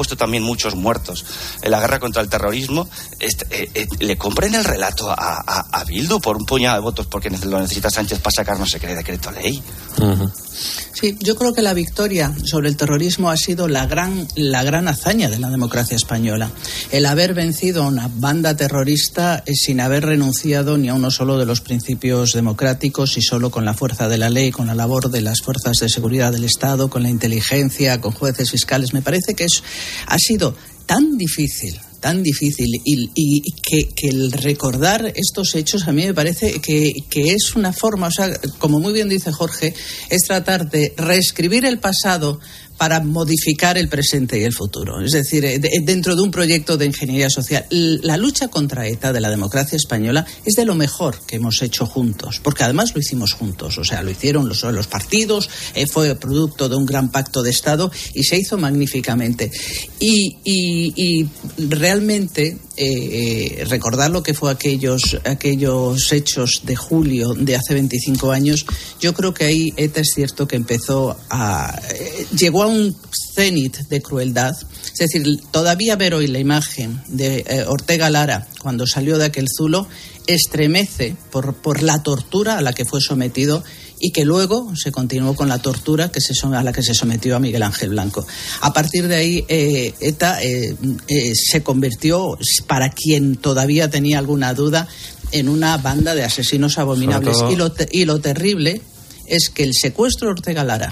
puesto también muchos muertos en la guerra contra el terrorismo, este, eh, eh, le compren el relato a, a, a Bildu por un puñado de votos porque lo necesita Sánchez para sacar no sé qué decreto ley. Uh-huh. Sí, yo creo que la victoria sobre el terrorismo ha sido la gran, la gran hazaña de la democracia española. El haber vencido a una banda terrorista eh, sin haber renunciado ni a uno solo de los principios democráticos y solo con la fuerza de la ley, con la labor de las fuerzas de seguridad del Estado, con la inteligencia, con jueces fiscales. Me parece que es, ha sido tan difícil, tan difícil y, y que, que el recordar estos hechos a mí me parece que, que es una forma, o sea, como muy bien dice Jorge, es tratar de reescribir el pasado para modificar el presente y el futuro. Es decir, de, dentro de un proyecto de ingeniería social. La lucha contra ETA de la democracia española es de lo mejor que hemos hecho juntos, porque además lo hicimos juntos. O sea, lo hicieron los, los partidos, eh, fue producto de un gran pacto de Estado y se hizo magníficamente. Y, y, y realmente eh, recordar lo que fue aquellos, aquellos hechos de julio de hace veinticinco años, yo creo que ahí ETA es cierto que empezó a... Eh, llegó a un cenit de crueldad. Es decir, todavía ver hoy la imagen de eh, Ortega Lara cuando salió de aquel zulo estremece por, por la tortura a la que fue sometido y que luego se continuó con la tortura que se, a la que se sometió a Miguel Ángel Blanco. A partir de ahí, eh, ETA eh, eh, se convirtió, para quien todavía tenía alguna duda, en una banda de asesinos abominables. Y lo, y lo terrible es que el secuestro de Ortega Lara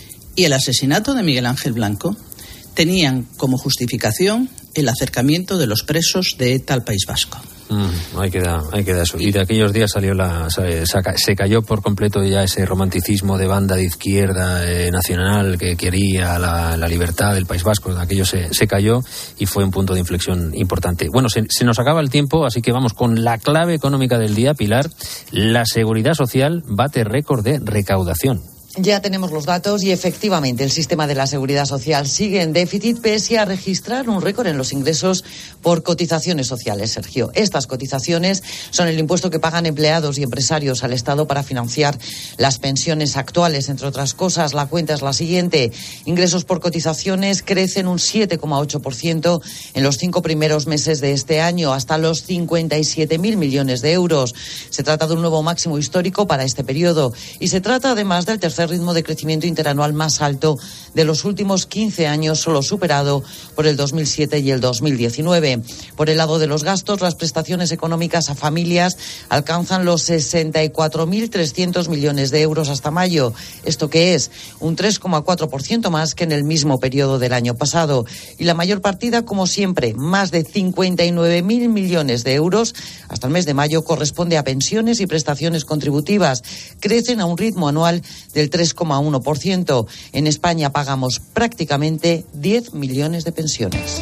y el asesinato de Miguel Ángel Blanco tenían como justificación el acercamiento de los presos de ETA al País Vasco. Mm, ahí queda, ahí queda eso. Y de aquellos días salió la, se, se cayó por completo ya ese romanticismo de banda de izquierda eh, nacional que quería la, la libertad del País Vasco. De aquello se, se cayó y fue un punto de inflexión importante. Bueno, se, se nos acaba el tiempo, así que vamos con la clave económica del día, Pilar. La Seguridad Social bate récord de recaudación. Ya tenemos los datos y efectivamente el sistema de la Seguridad Social sigue en déficit pese a registrar un récord en los ingresos por cotizaciones sociales, Sergio. Estas cotizaciones son el impuesto que pagan empleados y empresarios al Estado para financiar las pensiones actuales. Entre otras cosas, la cuenta es la siguiente. Ingresos por cotizaciones crecen un siete coma ocho por ciento en los cinco primeros meses de este año, hasta los cincuenta y siete mil millones de euros. Se trata de un nuevo máximo histórico para este periodo y se trata además del tercer ritmo de crecimiento interanual más alto de los últimos quince años, solo superado por el dos mil siete y el dos mil diecinueve. Por el lado de los gastos, las prestaciones económicas a familias alcanzan los sesenta y cuatro mil trescientos millones de euros hasta mayo. ¿Esto qué es? Un tres coma cuatro por ciento más que en el mismo periodo del año pasado. Y la mayor partida, como siempre, más de cincuenta y nueve mil millones de euros hasta el mes de mayo, corresponde a pensiones y prestaciones contributivas. Crecen a un ritmo anual del tres coma uno por ciento. En España pagamos prácticamente diez millones de pensiones.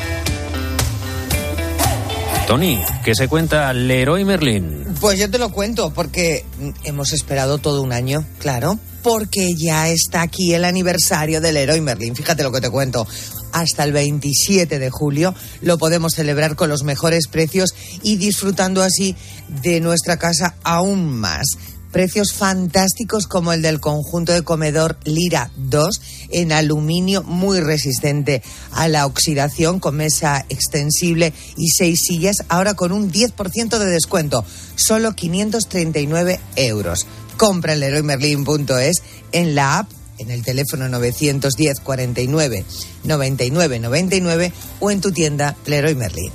Tony, ¿qué se cuenta Leroy Merlin? Pues yo te lo cuento, porque hemos esperado todo un año, claro, porque ya está aquí el aniversario del Leroy Merlin. Fíjate lo que te cuento. Hasta el veintisiete de julio lo podemos celebrar con los mejores precios y disfrutando así de nuestra casa aún más. Precios fantásticos como el del conjunto de comedor Lira dos en aluminio muy resistente a la oxidación, con mesa extensible y seis sillas, ahora con un diez por ciento de descuento, solo quinientos treinta y nueve euros. Compra en leroy merlin punto es, en la app, en el teléfono novecientos diez cuarenta y nueve noventa y nueve noventa y nueve o en tu tienda Leroy Merlin.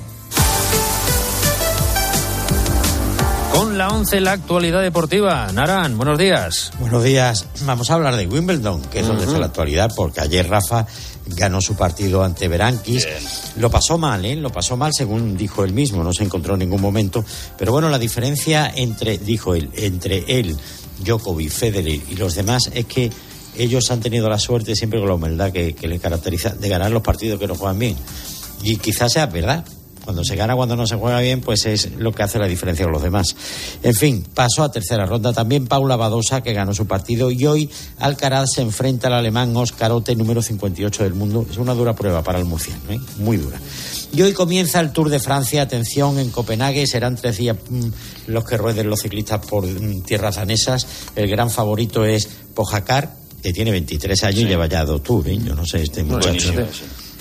Con la once, la actualidad deportiva. Naran, buenos días. Buenos días. Vamos a hablar de Wimbledon, que es uh-huh. donde está la actualidad, porque ayer Rafa ganó su partido ante Berankis. Bien. Lo pasó mal, ¿eh? Lo pasó mal, según dijo él mismo, no se encontró en ningún momento. Pero bueno, la diferencia entre, dijo él, entre él, Djokovic, Federer y los demás es que ellos han tenido la suerte, siempre con la humildad que, que les caracteriza, de ganar los partidos que no juegan bien. Y quizás sea verdad. Cuando se gana, cuando no se juega bien, pues es lo que hace la diferencia con los demás. En fin, pasó a tercera ronda también Paula Badosa, que ganó su partido, y hoy Alcaraz se enfrenta al alemán Oscar Otte, número cincuenta y ocho del mundo. Es una dura prueba para el murciano, ¿eh? Muy dura. Y hoy comienza el Tour de Francia, atención, en Copenhague. Serán tres días mmm, los que rueden los ciclistas por mmm, tierras danesas. El gran favorito es Pogačar, que tiene veintitrés años sí. y lleva ya dos Tours, ¿eh? Yo no sé, este muchacho.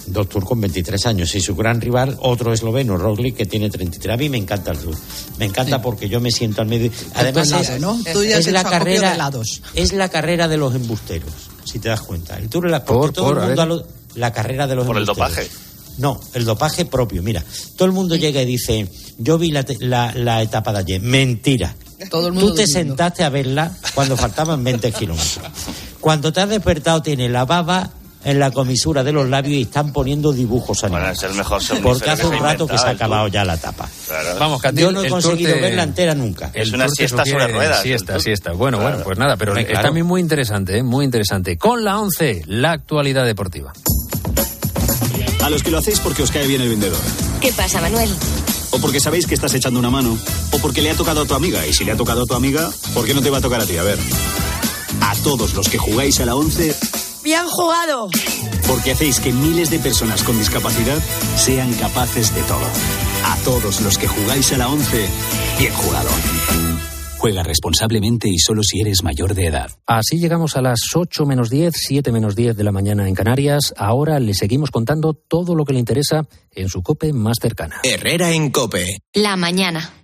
dos Tours con veintitrés años, y su gran rival, otro esloveno, Roglic, que tiene treinta y tres. A mí me encanta el Tour. Me encanta sí. porque yo me siento al medio. Además, helado, es, ¿no? es, Tú ya es la carrera de helados. Es la carrera de los embusteros, si te das cuenta. El Tour es la, por, todo por, el mundo a lo, la carrera de los por embusteros. Por el dopaje. No, el dopaje propio. Mira, todo el mundo llega y dice, yo vi la, la, la etapa de ayer. Mentira. Todo el mundo Tú te diciendo. sentaste a verla cuando faltaban veinte kilómetros. Cuando te has despertado tienes la baba en la comisura de los labios y están poniendo dibujos animados. Bueno, es el mejor porque hace un que se rato que se ha acabado tour. ya la etapa. Claro. Vamos, Catil, yo no he el conseguido te... verla entera nunca. Es una siesta sobre ruedas. Siesta, siesta. Bueno, claro. bueno, pues nada, pero Claro. es también muy interesante, ¿eh? Muy interesante. Con la once, la actualidad deportiva. A los que lo hacéis porque os cae bien el vendedor. ¿Qué pasa, Manuel? O porque sabéis que estás echando una mano. O porque le ha tocado a tu amiga. Y si le ha tocado a tu amiga, ¿por qué no te va a tocar a ti? A ver. A todos los que jugáis a la once... ¡Bien jugado! Porque hacéis que miles de personas con discapacidad sean capaces de todo. A todos los que jugáis a la once, bien jugado. Juega responsablemente y solo si eres mayor de edad. Así llegamos a las ocho menos diez, siete menos diez de la mañana en Canarias. Ahora le seguimos contando todo lo que le interesa en su COPE más cercana. Herrera en COPE. La mañana.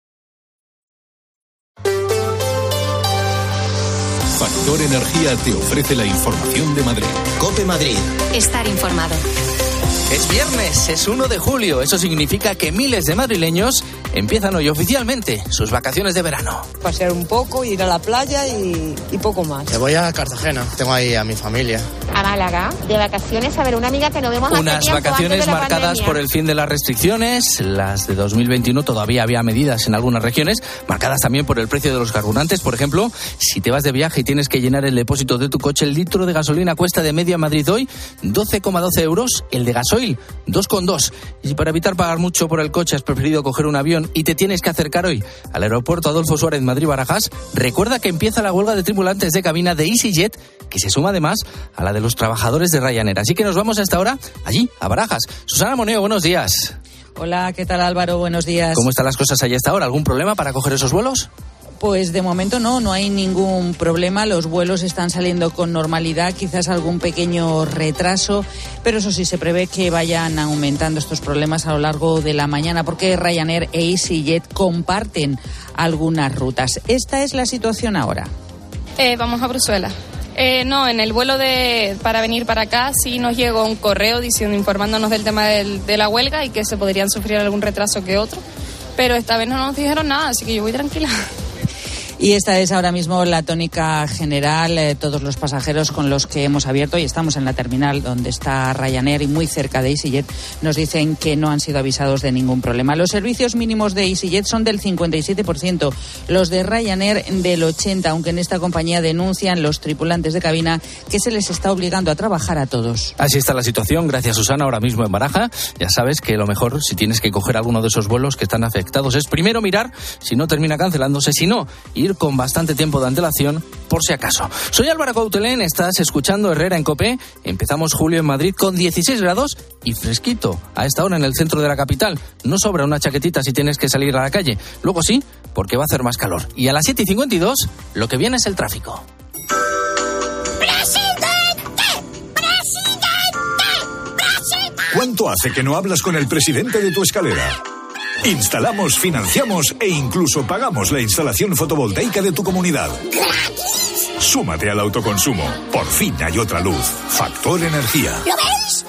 Factor Energía te ofrece la información de Madrid. COPE Madrid. Estar informado. Es viernes, es uno de julio. Eso significa que miles de madrileños empiezan hoy oficialmente sus vacaciones de verano. Pasear un poco, ir a la playa y, y poco más. Me voy a Cartagena, tengo ahí a mi familia. A Málaga, de vacaciones, a ver una amiga que no vemos hace Unas tiempo, vacaciones antes de la marcadas pandemia. por el fin de las restricciones. Las de dos mil veintiuno todavía había medidas en algunas regiones, marcadas también por el precio de los carburantes. Por ejemplo, si te vas de viaje y tienes que llenar el depósito de tu coche, el litro de gasolina cuesta de media en Madrid hoy doce coma doce euros, el de gasoil dos coma dos. Y si para evitar pagar mucho por el coche has preferido coger un avión y te tienes que acercar hoy al aeropuerto Adolfo Suárez Madrid-Barajas, recuerda que empieza la huelga de tripulantes de cabina de EasyJet, que se suma además a la de los trabajadores de Ryanair. Así que nos vamos hasta ahora allí, a Barajas. Susana Moneo, buenos días. Hola, ¿qué tal, Álvaro? Buenos días. ¿Cómo están las cosas allá hasta ahora? ¿Algún problema para coger esos vuelos? Pues de momento no, no hay ningún problema. Los vuelos están saliendo con normalidad, quizás algún pequeño retraso, pero eso sí, se prevé que vayan aumentando estos problemas a lo largo de la mañana, porque Ryanair e EasyJet comparten algunas rutas. Esta es la situación ahora. Eh, vamos a Bruselas. Eh, no, en el vuelo de para venir para acá sí nos llegó un correo diciendo, informándonos del tema del, de la huelga y que se podrían sufrir algún retraso que otro, pero esta vez no nos dijeron nada, así que yo voy tranquila. Y esta es ahora mismo la tónica general. Eh, todos los pasajeros con los que hemos abierto, y estamos en la terminal donde está Ryanair y muy cerca de EasyJet, nos dicen que no han sido avisados de ningún problema. Los servicios mínimos de EasyJet son del cincuenta y siete por ciento, los de Ryanair del ochenta por ciento, aunque en esta compañía denuncian los tripulantes de cabina que se les está obligando a trabajar a todos. Así está la situación. Gracias, Susana. Ahora mismo en Baraja, ya sabes que lo mejor, si tienes que coger alguno de esos vuelos que están afectados, es primero mirar si no termina cancelándose, si no, ir con bastante tiempo de antelación por si acaso. Soy Álvaro Coutelén, estás escuchando Herrera en COPE. Empezamos julio en Madrid con dieciséis grados y fresquito a esta hora en el centro de la capital. No sobra una chaquetita si tienes que salir a la calle. Luego sí, porque va a hacer más calor. Y a las siete y cincuenta y dos, lo que viene es el tráfico. ¿Cuánto hace que no hablas con el presidente de tu escalera? Instalamos, financiamos e incluso pagamos la instalación fotovoltaica de tu comunidad. ¡Gratis! Súmate al autoconsumo. Por fin hay otra luz. Factor Energía. ¿Lo veis?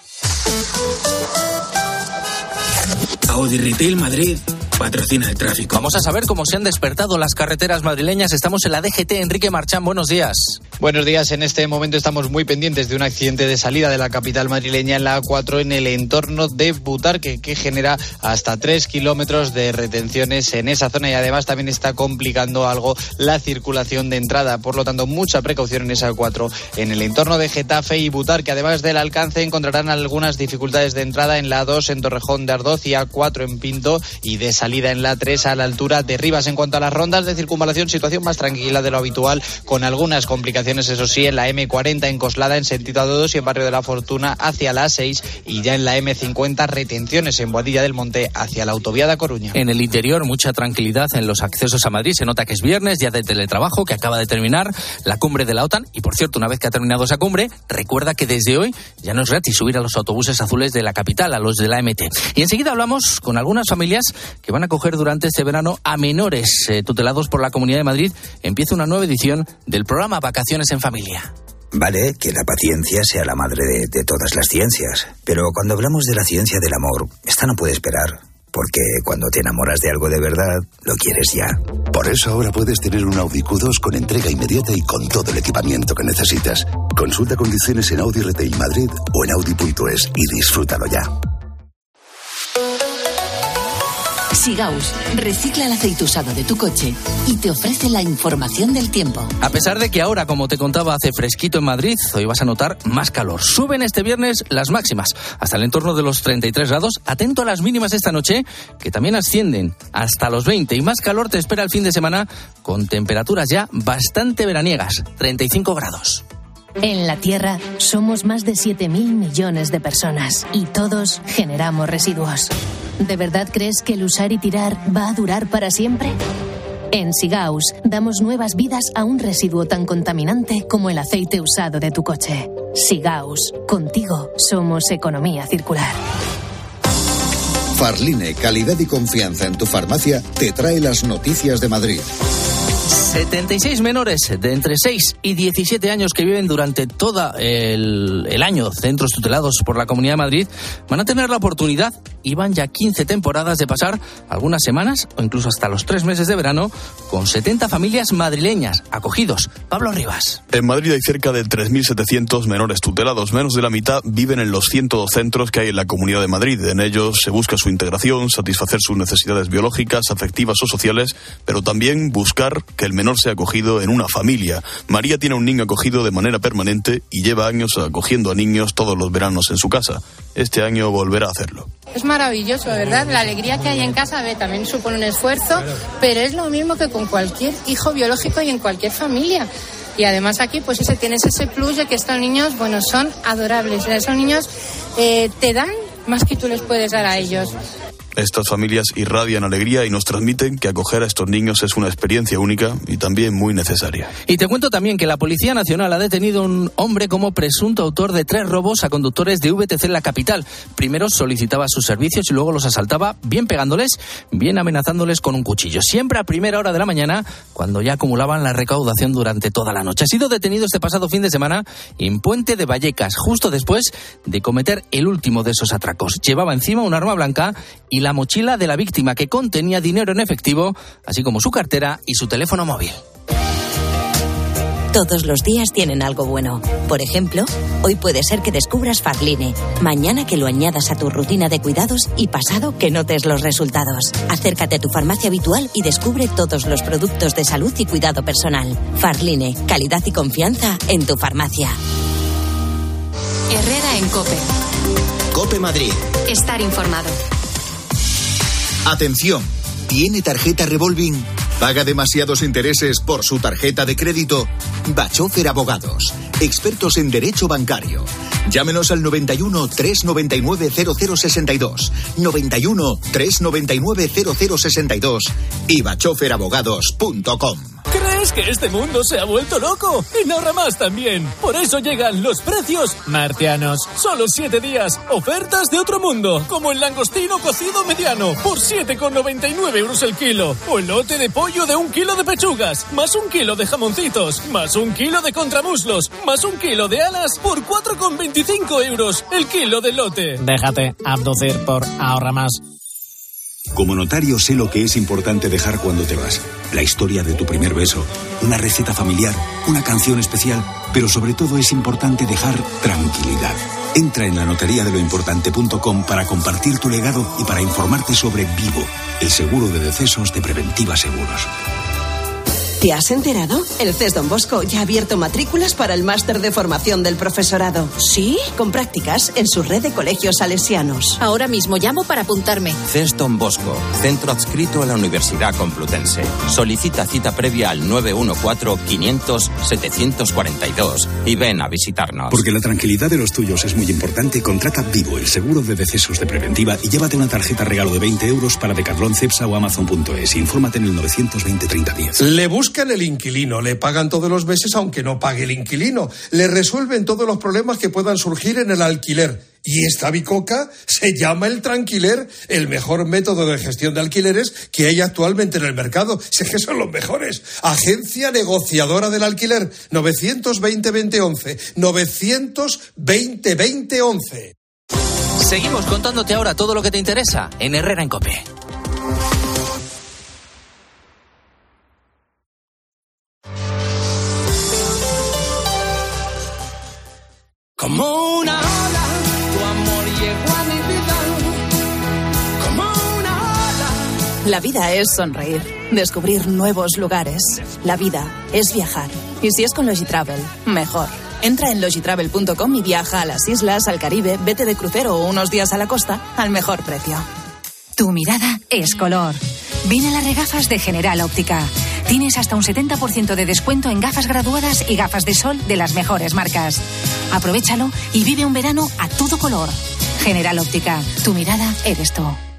Audi Retail Madrid patrocina el tráfico. Vamos a saber cómo se han despertado las carreteras madrileñas. Estamos en la D G T. Enrique Marchán, buenos días. Buenos días. En este momento estamos muy pendientes de un accidente de salida de la capital madrileña en la A cuatro en el entorno de Butarque, que genera hasta tres kilómetros de retenciones en esa zona y además también está complicando algo la circulación de entrada. Por lo tanto, mucha precaución en esa A cuatro en el entorno de Getafe y Butarque. Además del alcance, encontrarán algunas dificultades de entrada en la A dos en Torrejón de Ardoz y A cuatro en Pinto, y de esa salida en la tres a la altura de Rivas. En cuanto a las rondas de circunvalación, situación más tranquila de lo habitual, con algunas complicaciones, eso sí, en la eme cuarenta en Coslada en sentido a dos y en Barrio de la Fortuna hacia la seis, y ya en la eme cincuenta retenciones en Boadilla del Monte hacia la autovía de A Coruña. En el interior, mucha tranquilidad en los accesos a Madrid. Se nota que es viernes, día de teletrabajo, que acaba de terminar la cumbre de la OTAN. Y por cierto, una vez que ha terminado esa cumbre, recuerda que desde hoy ya no es gratis subir a los autobuses azules de la capital, a los de la eme te. Y enseguida hablamos con algunas familias que van a acoger durante este verano a menores eh, tutelados por la Comunidad de Madrid. Empieza una nueva edición del programa Vacaciones en Familia. Vale, que la paciencia sea la madre de, de todas las ciencias. Pero cuando hablamos de la ciencia del amor, esta no puede esperar. Porque cuando te enamoras de algo de verdad, lo quieres ya. Por eso ahora puedes tener un Audi Q dos con entrega inmediata y con todo el equipamiento que necesitas. Consulta condiciones en Audi Retail Madrid o en audi punto es y disfrútalo ya. Sigaus recicla el aceite usado de tu coche y te ofrece la información del tiempo. A pesar de que ahora, como te contaba, hace fresquito en Madrid, hoy vas a notar más calor. Suben este viernes las máximas hasta el entorno de los treinta y tres grados. Atento a las mínimas esta noche, que también ascienden hasta los veinte. Y más calor te espera el fin de semana, con temperaturas ya bastante veraniegas, treinta y cinco grados. En la Tierra somos más de siete mil millones de personas y todos generamos residuos. ¿De verdad crees que el usar y tirar va a durar para siempre? En Sigaus damos nuevas vidas a un residuo tan contaminante como el aceite usado de tu coche. Sigaus, contigo somos economía circular. Farline, calidad y confianza en tu farmacia, te trae las noticias de Madrid. setenta y seis menores de entre seis y diecisiete años que viven durante todo el, el año centros tutelados por la Comunidad de Madrid van a tener la oportunidad, y van ya quince temporadas, de pasar algunas semanas o incluso hasta los tres meses de verano con setenta familias madrileñas acogidos. Pablo Rivas. En Madrid hay cerca de tres mil setecientos menores tutelados. Menos de la mitad viven en los ciento dos centros que hay en la Comunidad de Madrid. En ellos se busca su integración, satisfacer sus necesidades biológicas, afectivas o sociales, pero también buscar que el menor sea acogido en una familia. María tiene un niño acogido de manera permanente y lleva años acogiendo a niños todos los veranos en su casa. Este año volverá a hacerlo. Es maravilloso, ¿verdad? La alegría que hay en casa, a ver, también supone un esfuerzo, pero es lo mismo que con cualquier hijo biológico y en cualquier familia. Y además aquí, pues ese tienes ese plus de que estos niños, bueno, son adorables. Esos niños eh, te dan más que tú les puedes dar a ellos. Estas familias irradian alegría y nos transmiten que acoger a estos niños es una experiencia única y también muy necesaria. Y te cuento también que la Policía Nacional ha detenido a un hombre como presunto autor de tres robos a conductores de V T C en la capital. Primero solicitaba sus servicios y luego los asaltaba, bien pegándoles, bien amenazándoles con un cuchillo. Siempre a primera hora de la mañana, cuando ya acumulaban la recaudación durante toda la noche. Ha sido detenido este pasado fin de semana en Puente de Vallecas, justo después de cometer el último de esos atracos. Llevaba encima un arma blanca y la mochila de la víctima, que contenía dinero en efectivo, así como su cartera y su teléfono móvil. Todos los días tienen algo bueno. Por ejemplo, hoy puede ser que descubras Farline, mañana que lo añadas a tu rutina de cuidados y pasado que notes los resultados. Acércate a tu farmacia habitual y descubre todos los productos de salud y cuidado personal. Farline, calidad y confianza en tu farmacia. Herrera en COPE. COPE Madrid. Estar informado. Atención, ¿tiene tarjeta revolving? ¿Paga demasiados intereses por su tarjeta de crédito? Bachofer Abogados, expertos en derecho bancario. Llámenos al noventa y uno, trescientos noventa y nueve, cero cero sesenta y dos, noventa y uno, trescientos noventa y nueve, cero cero sesenta y dos y bachofer abogados punto com. ¿Crees que este mundo se ha vuelto loco? En Ahorramás también. Por eso llegan los precios martianos. Solo siete días. Ofertas de otro mundo. Como el langostino cocido mediano por siete con noventa y nueve euros el kilo. O el lote de pollo de un kilo de pechugas. Más un kilo de jamoncitos. Más un kilo de contramuslos. Más un kilo de alas por cuatro con veinticinco euros el kilo de lote. Déjate abducir por Ahorramás. Como notario sé lo que es importante dejar cuando te vas. La historia de tu primer beso, una receta familiar, una canción especial, pero sobre todo es importante dejar tranquilidad. Entra en la notaría de lo importante punto com para compartir tu legado y para informarte sobre Vivo, el seguro de decesos de Preventiva Seguros. ¿Te has enterado? El C E S Don Bosco ya ha abierto matrículas para el máster de formación del profesorado. ¿Sí? Con prácticas en su red de colegios salesianos. Ahora mismo llamo para apuntarme. C E S Don Bosco, centro adscrito a la Universidad Complutense. Solicita cita previa al nueve uno cuatro, quinientos, setecientos cuarenta y dos y ven a visitarnos. Porque la tranquilidad de los tuyos es muy importante, contrata Vivo, el seguro de decesos de preventiva, y llévate una tarjeta regalo de veinte euros para Decathlon, Cepsa o Amazon punto es. Infórmate en el novecientos veinte, treinta diez. Le buscan el inquilino, le pagan todos los meses aunque no pague el inquilino. Le resuelven todos los problemas que puedan surgir en el alquiler. Y esta bicoca se llama el Tranquiler, el mejor método de gestión de alquileres que hay actualmente en el mercado. Si es que son los mejores. Agencia negociadora del alquiler, novecientos veinte, veinte, once. novecientos veinte, veinte, once. Seguimos contándote ahora todo lo que te interesa en Herrera en COPE. Como una ola, tu amor llegó a mi vida. Como una ola. La vida es sonreír, descubrir nuevos lugares. La vida es viajar. Y si es con Logitravel, mejor. Entra en logitravel punto com y viaja a las islas, al Caribe, vete de crucero o unos días a la costa al mejor precio. Tu mirada es color. Ven a las regafas de General Óptica. Tienes hasta un setenta por ciento de descuento en gafas graduadas y gafas de sol de las mejores marcas. Aprovéchalo y vive un verano a todo color. General Óptica, tu mirada eres tú.